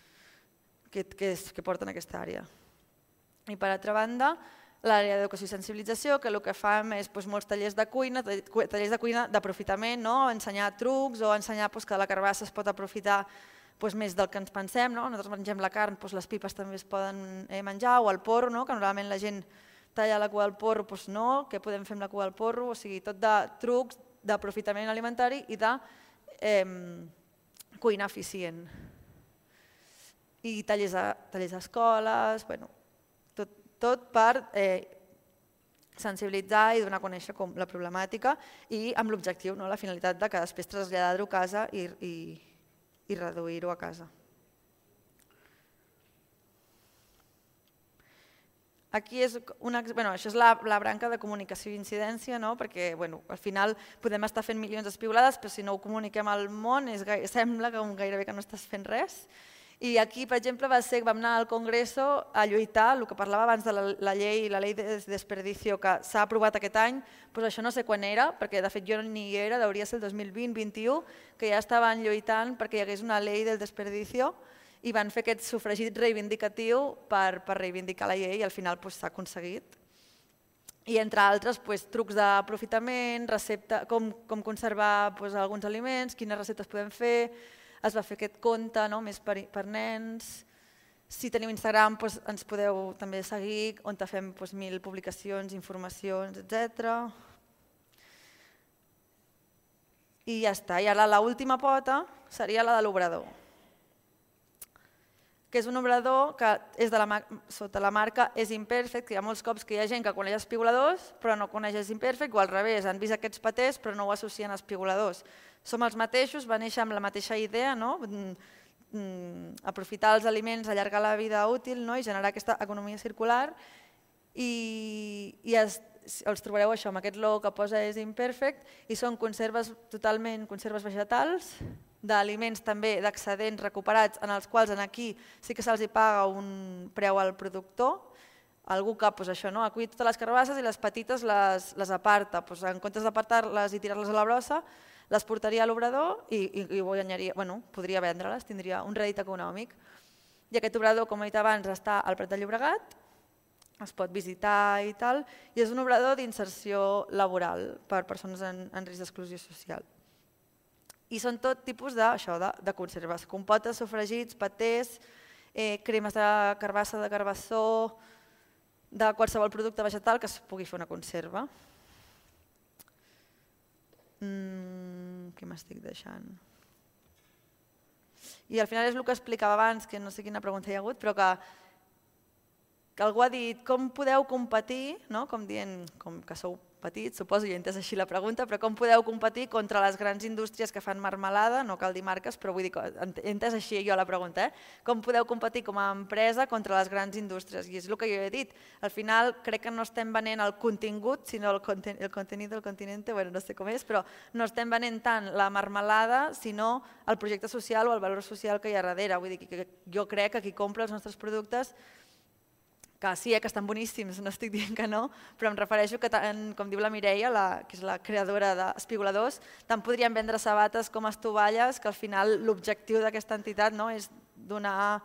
porten aquesta àrea. I per altra banda, l'àrea d'educació i sensibilització, que el que fem és molts tallers de cuina d'aprofitament, ensenyar trucs o ensenyar que la carbassa es pot aprofitar més del que ens pensem. Nosaltres mengem la carn, les pipes també es poden menjar, o el porro, que normalment la gent talla la cua del porro, no, què podem fer amb la cua del porro? O sigui, tot de trucs d'aprofitament alimentari i de cuina eficient. I tallers a escoles, tot per sensibilitzar i donar a conèixer la problemàtica i amb l'objectiu, la finalitat de que després traslladar-ho a casa i reduir-ho a casa. Aquí és això és la branca de comunicació i incidència, perquè al final podem estar fent milions d'espigolades, però si no ho comuniquem al món sembla que gairebé que no estàs fent res. I aquí, per exemple, vam anar al Congreso a lluitar, el que parlava abans de la llei de desperdicio que s'ha aprovat aquest any, això no sé quan era, perquè de fet jo ni hi era, hauria de ser el 2020-2021, que ja estaven lluitant perquè hi hagués una llei del desperdicio i van fer aquest sufragit reivindicatiu per reivindicar la llei i al final s'ha aconseguit. I entre altres, trucs d'aprofitament, com conservar alguns aliments, quines receptes podem fer. Es va fer aquest compte més per nens. Si teniu Instagram ens podeu també seguir, on fem 1.000 publicacions, informacions, etc. I ja està. I ara l'última pota seria la de l'obrador, que és un obrador que és sota la marca És Imperfect, que hi ha molts cops que hi ha gent que coneix espigoladors però no coneix És Imperfect, o al revés, han vist aquests patès però no ho associen a espigoladors. Som els mateixos, va néixer amb la mateixa idea, aprofitar els aliments, allargar la vida útil i generar aquesta economia circular. I els trobareu això, amb aquest logo que posa És Imperfect, i són conserves totalment conserves vegetals, d'aliments també d'excedents recuperats, en els quals aquí sí que se'ls paga un preu al productor. Algú que acull totes les carbasses i les petites les aparta. En comptes d'apartar-les i tirar-les a la brossa, les portaria a l'obrador i podria vendre-les, tindria un rèdit econòmic. I aquest obrador, com he dit abans, està al Prat de Llobregat, es pot visitar i tal, i és un obrador d'inserció laboral per persones en risc d'exclusió social. I són tot tipus de conserves, compotes, sofregits, patés, cremes de carbassa, de carbassó, de qualsevol producte vegetal que es pugui fer una conserva. Què m'estic deixant? I al final és el que explicava abans, que no sé quina pregunta hi ha hagut, però que que algú ha dit com podeu competir, com dient que sou petits, suposo, jo he entès així la pregunta, però com podeu competir contra les grans indústries que fan marmelada, no cal dir marques, però vull dir que he entès així jo la pregunta, com podeu competir com a empresa contra les grans indústries? I és el que jo he dit, al final crec que no estem venent el contingut, sinó el contenido del continente, bueno, no sé com és, però no estem venent tant la marmelada, sinó el projecte social o el valor social que hi ha darrere. Vull dir que jo crec que qui compra els nostres productes que sí, que estan boníssims, no estic dient que no, però em refereixo que, com diu la Mireia, que és la creadora d'Espigoladors, tant podrien vendre sabates com estovalles, que al final l'objectiu d'aquesta entitat és donar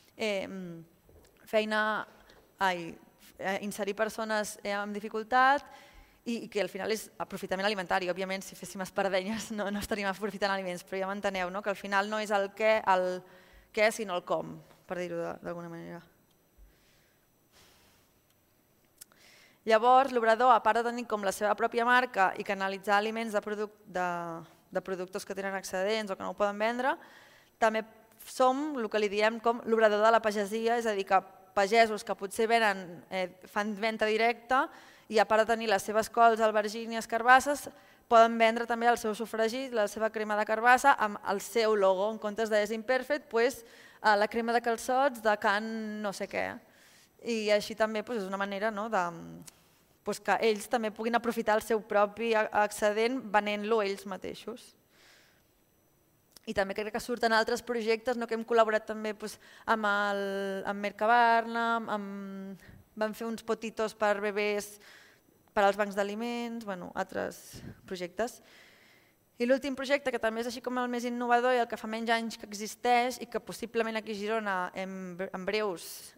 feina, inserir persones amb dificultat i que al final és aprofitament alimentari. Òbviament, si féssim espardenyes no estaríem aprofitant aliments, però ja m'enteneu, que al final no és el què, sinó el com, per dir-ho d'alguna manera. Llavors, l'obrador, a part de tenir com la seva pròpia marca i canalitzar aliments de productors que tenen excedents o que no ho poden vendre, també som el que li diem com l'obrador de la pagesia, és a dir, que pagesos que potser fan venda directa i a part de tenir les seves cols, albergínies, carbasses, poden vendre també el seu sofregit, la seva crema de carbassa amb el seu logo. En comptes de És Imperfect, la crema de calçots de Can no sé què. I així també és una manera que ells també puguin aprofitar el seu propi excedent venent-lo ells mateixos. I també crec que surten altres projectes que hem col·laborat també amb Mercabarna, vam fer uns potitos per bebès per als bancs d'aliments, altres projectes. I l'últim projecte, que també és així com el més innovador i el que fa menys anys que existeix i que possiblement aquí a Girona en breus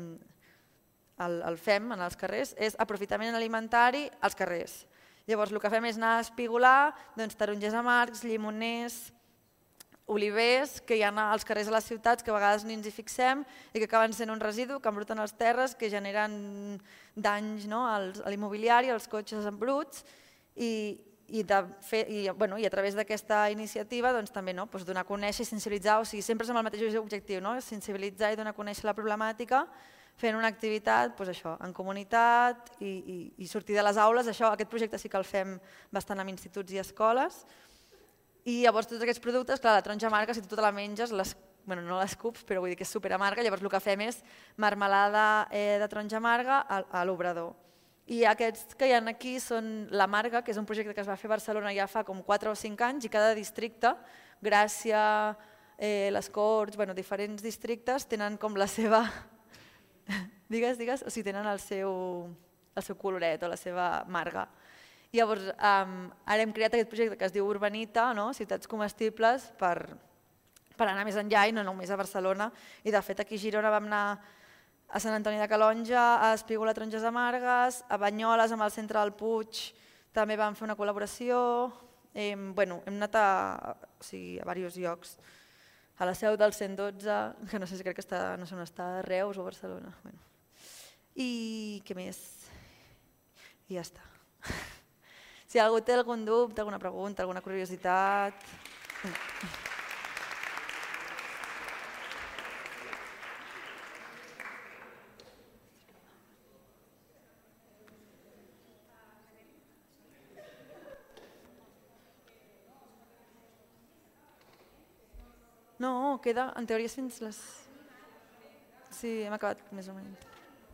el fem en els carrers, és aprofitament alimentari als carrers. Llavors el que fem és anar a espigolar tarongers amargs, llimoners, olivers que hi ha als carrers de les ciutats que a vegades ni ens hi fixem i que acaben sent un residu, que embruten els terres, que generen danys a l'immobiliari, als cotxes embruts i a través d'aquesta iniciativa també donar a conèixer i sensibilitzar, o sigui, sempre és amb el mateix objectiu, sensibilitzar i donar a conèixer la problemàtica fent una activitat en comunitat i sortir de les aules. Aquest projecte sí que el fem bastant amb instituts i escoles. I llavors tots aquests productes, clar, la taronja amarga, si tu te la menges, no l'escups, però vull dir que és superamarga, llavors el que fem és marmelada de taronja amarga a l'obrador. I aquests que hi ha aquí són la Marga, que és un projecte que es va fer a Barcelona ja fa com 4 o 5 anys i cada districte, Gràcia, les Corts, diferents districtes tenen com la seva... Digues, o sigui, tenen el seu coloret o la seva marga. Llavors, ara hem creat aquest projecte que es diu Urbanita, ciutats comestibles, per anar més enllà i no només a Barcelona. I de fet aquí a Girona vam anar a Sant Antoni de Calonja a espigolar taronges amargues, a Banyoles amb el Centre del Puig també vam fer una col·laboració. Hem anat a diversos llocs. A la seu del 112, que no sé si crec que està, no sé on està, a Reus o a Barcelona. I què més? I ja està. Si algú té algun dubte, alguna pregunta, alguna curiositat... No, queda, en teoria, fins les... Sí, hem acabat més o menys.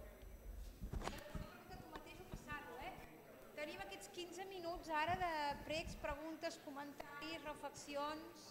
Tenim aquests 15 minuts ara de pregs, preguntes, comentaris, reflexions.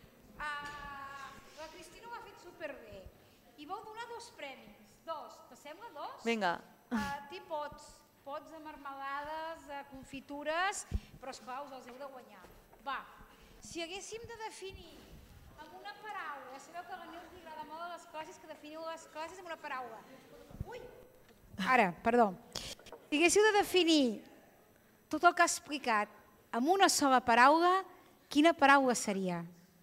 La Cristina ho ha fet superbé i vau donar 2 premis. 2, t'assembla 2? Vinga. Té pots de marmelades, de confitures, però esclar, us els heu de guanyar. Va, si haguéssim de definir amb una paraula, sabeu que a la Neus li agrada molt a les classes, que definiu les classes amb una paraula. Ui! Ara, perdó. Si haguéssiu de definir tot el que ha explicat amb una sola paraula, quina paraula seria?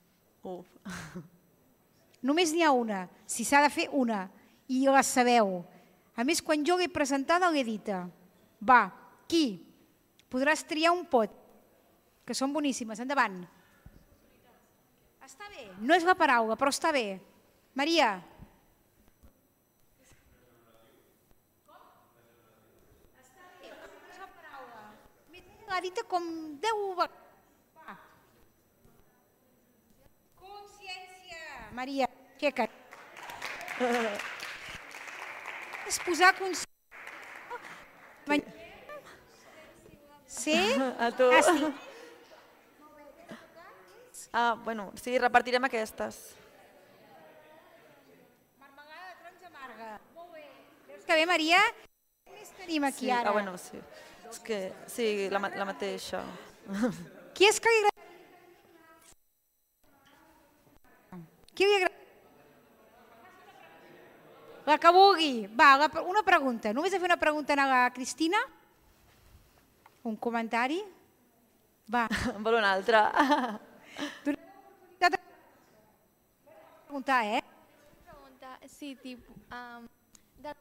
Només n'hi ha una, si s'ha de fer una, i la sabeu. A més, quan jo l'he presentada, l'he dita. Va, qui? Podràs triar un pot, que són boníssimes. Endavant. Està bé, no és la paraula, però està bé. Maria. l'ha dita com 10 vegades. Consciència. Maria, què cal? És posar consciència. Sí? A tu. Bueno, sí, repartirem aquestes. Marmelada de taronja amarga. Molt bé. Veus que bé, Maria? Què més tenim aquí ara? Bueno, sí. És que, sí, la mateixa. Qui és que li agrada? Qui li agrada? La que vulgui. Va, una pregunta. Només he fet una pregunta a la Cristina? Un comentari? Va. Vol una altra. Preguntar, Pregunta, sí, tipus... de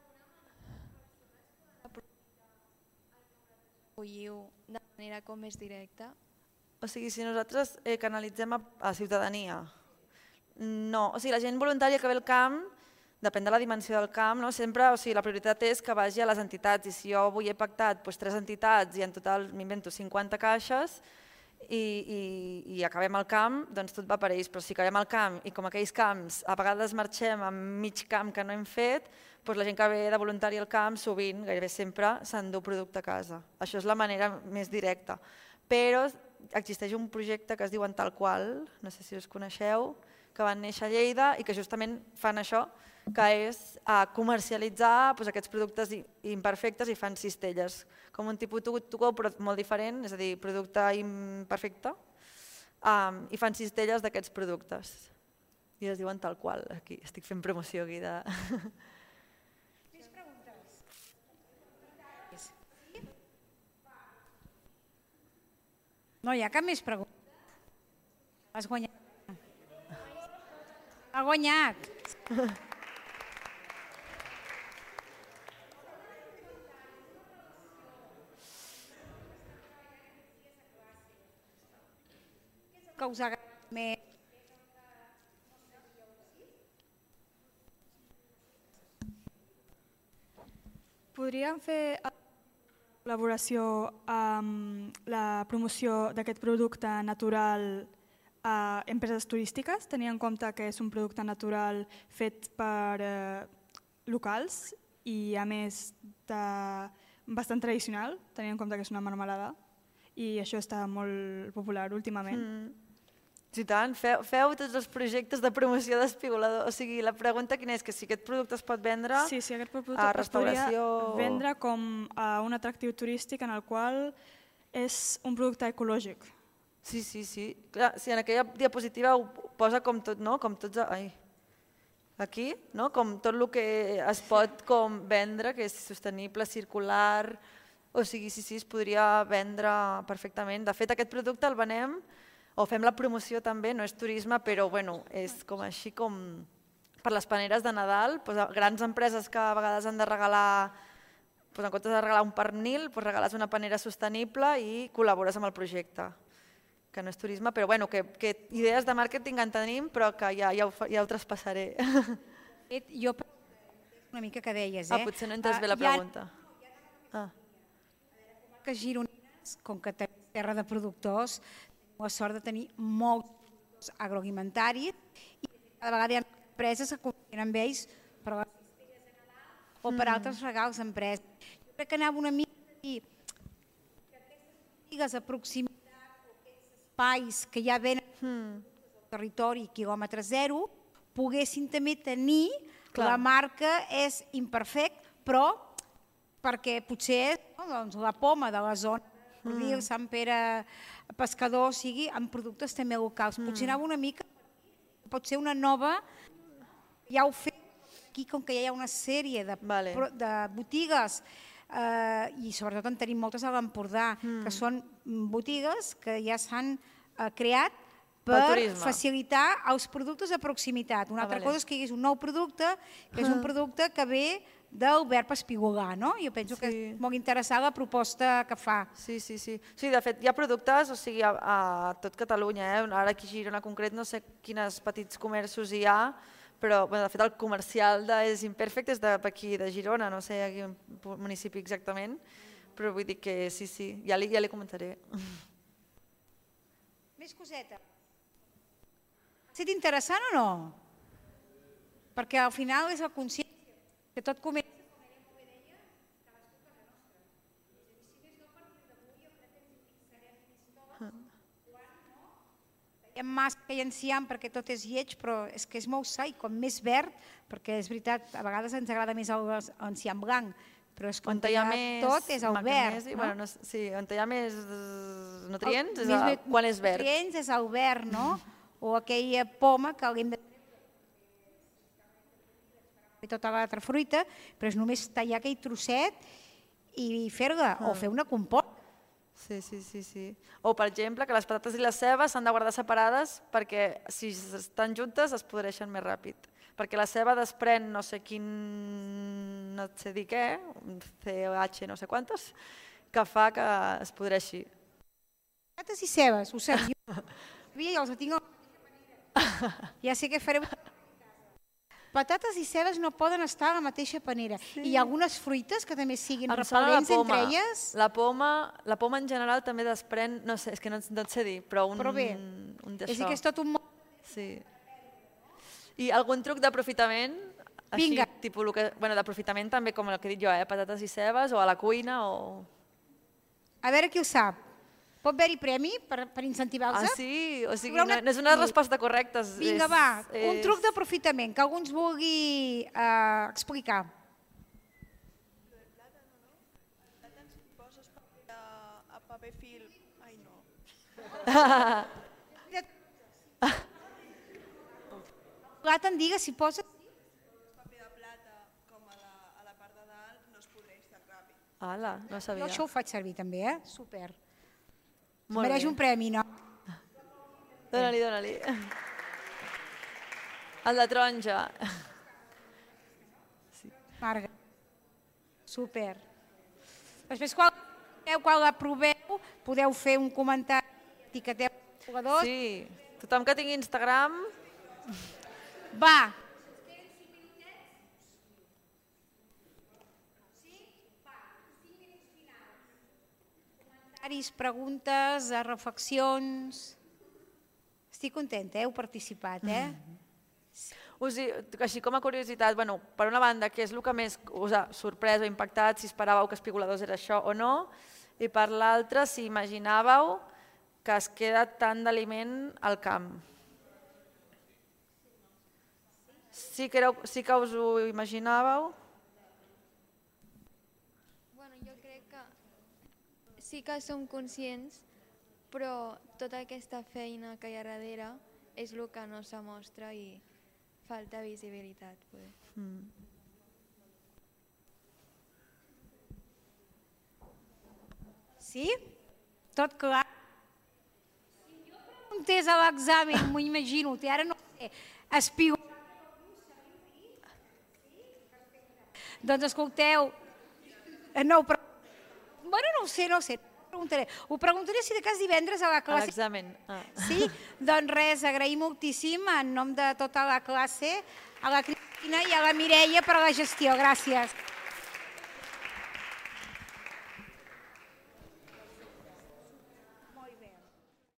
manera com més directa? O sigui, si nosaltres canalitzem a ciutadania, no. O sigui, la gent voluntària que ve al camp, depèn de la dimensió del camp, sempre la prioritat és que vagi a les entitats, i si jo avui he pactat 3 entitats i en total m'invento 50 caixes i acabem al camp, doncs tot va per ells, però si acabem al camp i com aquells camps a vegades marxem amb mig camp que no hem fet, doncs la gent que ve de voluntari al camp sovint, gairebé sempre, s'endú producte a casa. Això és la manera més directa. Però existeix un projecte que es diuen Tal Qual, no sé si us coneixeu, que van néixer a Lleida i que justament fan això, que és comercialitzar aquests productes imperfectes i fan cistelles, com un tipus to-go però molt diferent, és a dir, producte imperfecte, i fan cistelles d'aquests productes. I es diuen Tal Qual, aquí estic fent promoció aquí de... Més preguntes? No hi ha cap més pregunta. Has guanyat. Ha guanyat. Que us agrada més? Podríem fer col·laboració amb la promoció d'aquest producte natural a empreses turístiques, tenint en compte que és un producte natural fet per locals i a més bastant tradicional, tenint en compte que és una marmelada, i això està molt popular últimament. Sí, tant. Feu tots els projectes de promoció d'espigolador. O sigui, la pregunta quina és? Que si aquest producte es pot vendre a restauració... Sí, aquest producte es podria vendre com un atractiu turístic en el qual és un producte ecològic. Sí. Clar, si en aquella diapositiva ho posa com tot, no? Com tots... Aquí, no? Com tot el que es pot vendre, que és sostenible, circular... O sigui, sí, es podria vendre perfectament. De fet, aquest producte el venem, o fem la promoció també, no és turisme, però és com així com per les paneres de Nadal, grans empreses que a vegades han de regalar, en comptes de regalar un pernil, regales una panera sostenible i col·labores amb el projecte, que no és turisme, però que idees de màrqueting en tenim, però que ja ho traspassaré. Jo una mica que deies, potser no he entès bé la pregunta. Que gironines, com que tenim terra de productors, tenim la sort de tenir molts productors agroalimentaris i cada vegada hi ha empreses que confien en ells per les cistelles de Nadal o per altres regals d'empreses. Jo crec que anava una mica a dir que aquestes botigues de proximitat o aquests espais que ja venen al territori quilòmetre zero poguessin també tenir la marca és imperfect, però perquè potser la poma de la zona, Sant Pere Pescador, sigui amb productes també locals. Potser anava una mica, pot ser una nova, ja ho fem aquí, com que ja hi ha una sèrie de botigues, i sobretot en tenim moltes a l'Empordà, que són botigues que ja s'han creat per facilitar els productes de proximitat. Una altra cosa és que hi hagués un nou producte, que és un producte que ve del verb espigolar, no? Jo penso que és molt interessant la proposta que fa. Sí. De fet, hi ha productes a tot Catalunya, ara aquí a Girona en concret no sé quins petits comerços hi ha, però de fet el comercial d'És Imperfect és d'aquí, de Girona, no sé a quin municipi exactament, però vull dir que sí, ja li comentaré. Més coseta. Ha estat interessant o no? Perquè al final és la consciència, que tot comença, com ella molt bé deia, cadascú a casa nostra. És a dir, si més no, a partir d'avui jo crec que ens hi fixarem més tot, quan no, veiem massa que hi enciam perquè tot és lleig, però és que és molt sa i com més verd, perquè és veritat, a vegades ens agrada més l'enciam blanc, però és com que tot és el verd. Sí, on hi ha més nutrients, quan és verd. Nutrients és el verd, no? O aquella poma que l'hem de fer tota l'altra fruita, però és només tallar aquell trosset i fer-la, o fer una compota. Sí. O, per exemple, que les patates i les cebes s'han de guardar separades perquè si estan juntes es podreixen més ràpid. Perquè la ceba desprèn no sé quin, no sé dir què, un CH no sé quantos, que fa que es podreixi. Patates i cebes, ho sabia. I els tinc a la panera. Ja sé què fareu. Patates i cebes no poden estar a la mateixa panera. I hi ha algunes fruites que també siguin repel·lents entre elles? La poma en general també desprèn, no sé, és que no et sé dir, però un d'això. És a dir, que és tot un món. Sí. I algun truc d'aprofitament? Vinga. D'aprofitament també, com el que he dit jo, patates i cebes, o a la cuina, o... A veure qui ho sap. Pot haver-hi premi per incentivar-los? Ah, sí? O sigui, no és una resposta correcta. Vinga, va, un truc d'aprofitament, que algú ens vulgui explicar. El plàtan, no? El plàtan si poses paper a paper film... Ai, no. El plàtan, digue, si poses... Paper de plata, com a la part de dalt, no es podreix tan ràpid. Ala, no sabia. Jo això ho faig servir també, super. Molt mereix bé. un premi, no? Dóna-li. El de taronja. Marga. Super. Després, quan la proveu, podeu fer un comentari, etiqueteu els jugadors. Sí, tothom que tingui Instagram... Va. Comentaris, preguntes, reflexions... Estic contenta, heu participat, Així com a curiositat, per una banda, què és el que més us ha sorprès o impactat, si esperàveu que Espigoladors era això o no, i per l'altra, si imaginàveu que es queda tant d'aliment al camp. Sí que us ho imaginàveu? Jo crec que sí que som conscients, però tota aquesta feina que hi ha darrere és el que no se mostra i falta visibilitat. Sí? Tot clar? Si jo preguntés a l'examen, m'ho imagino, ara no sé, espigoladors... Doncs escolteu, no ho sé, ho preguntaré si de cas divendres a la classe. A l'examen. Sí? Doncs res, agrair moltíssim en nom de tota la classe a la Cristina i a la Mireia per la gestió. Gràcies.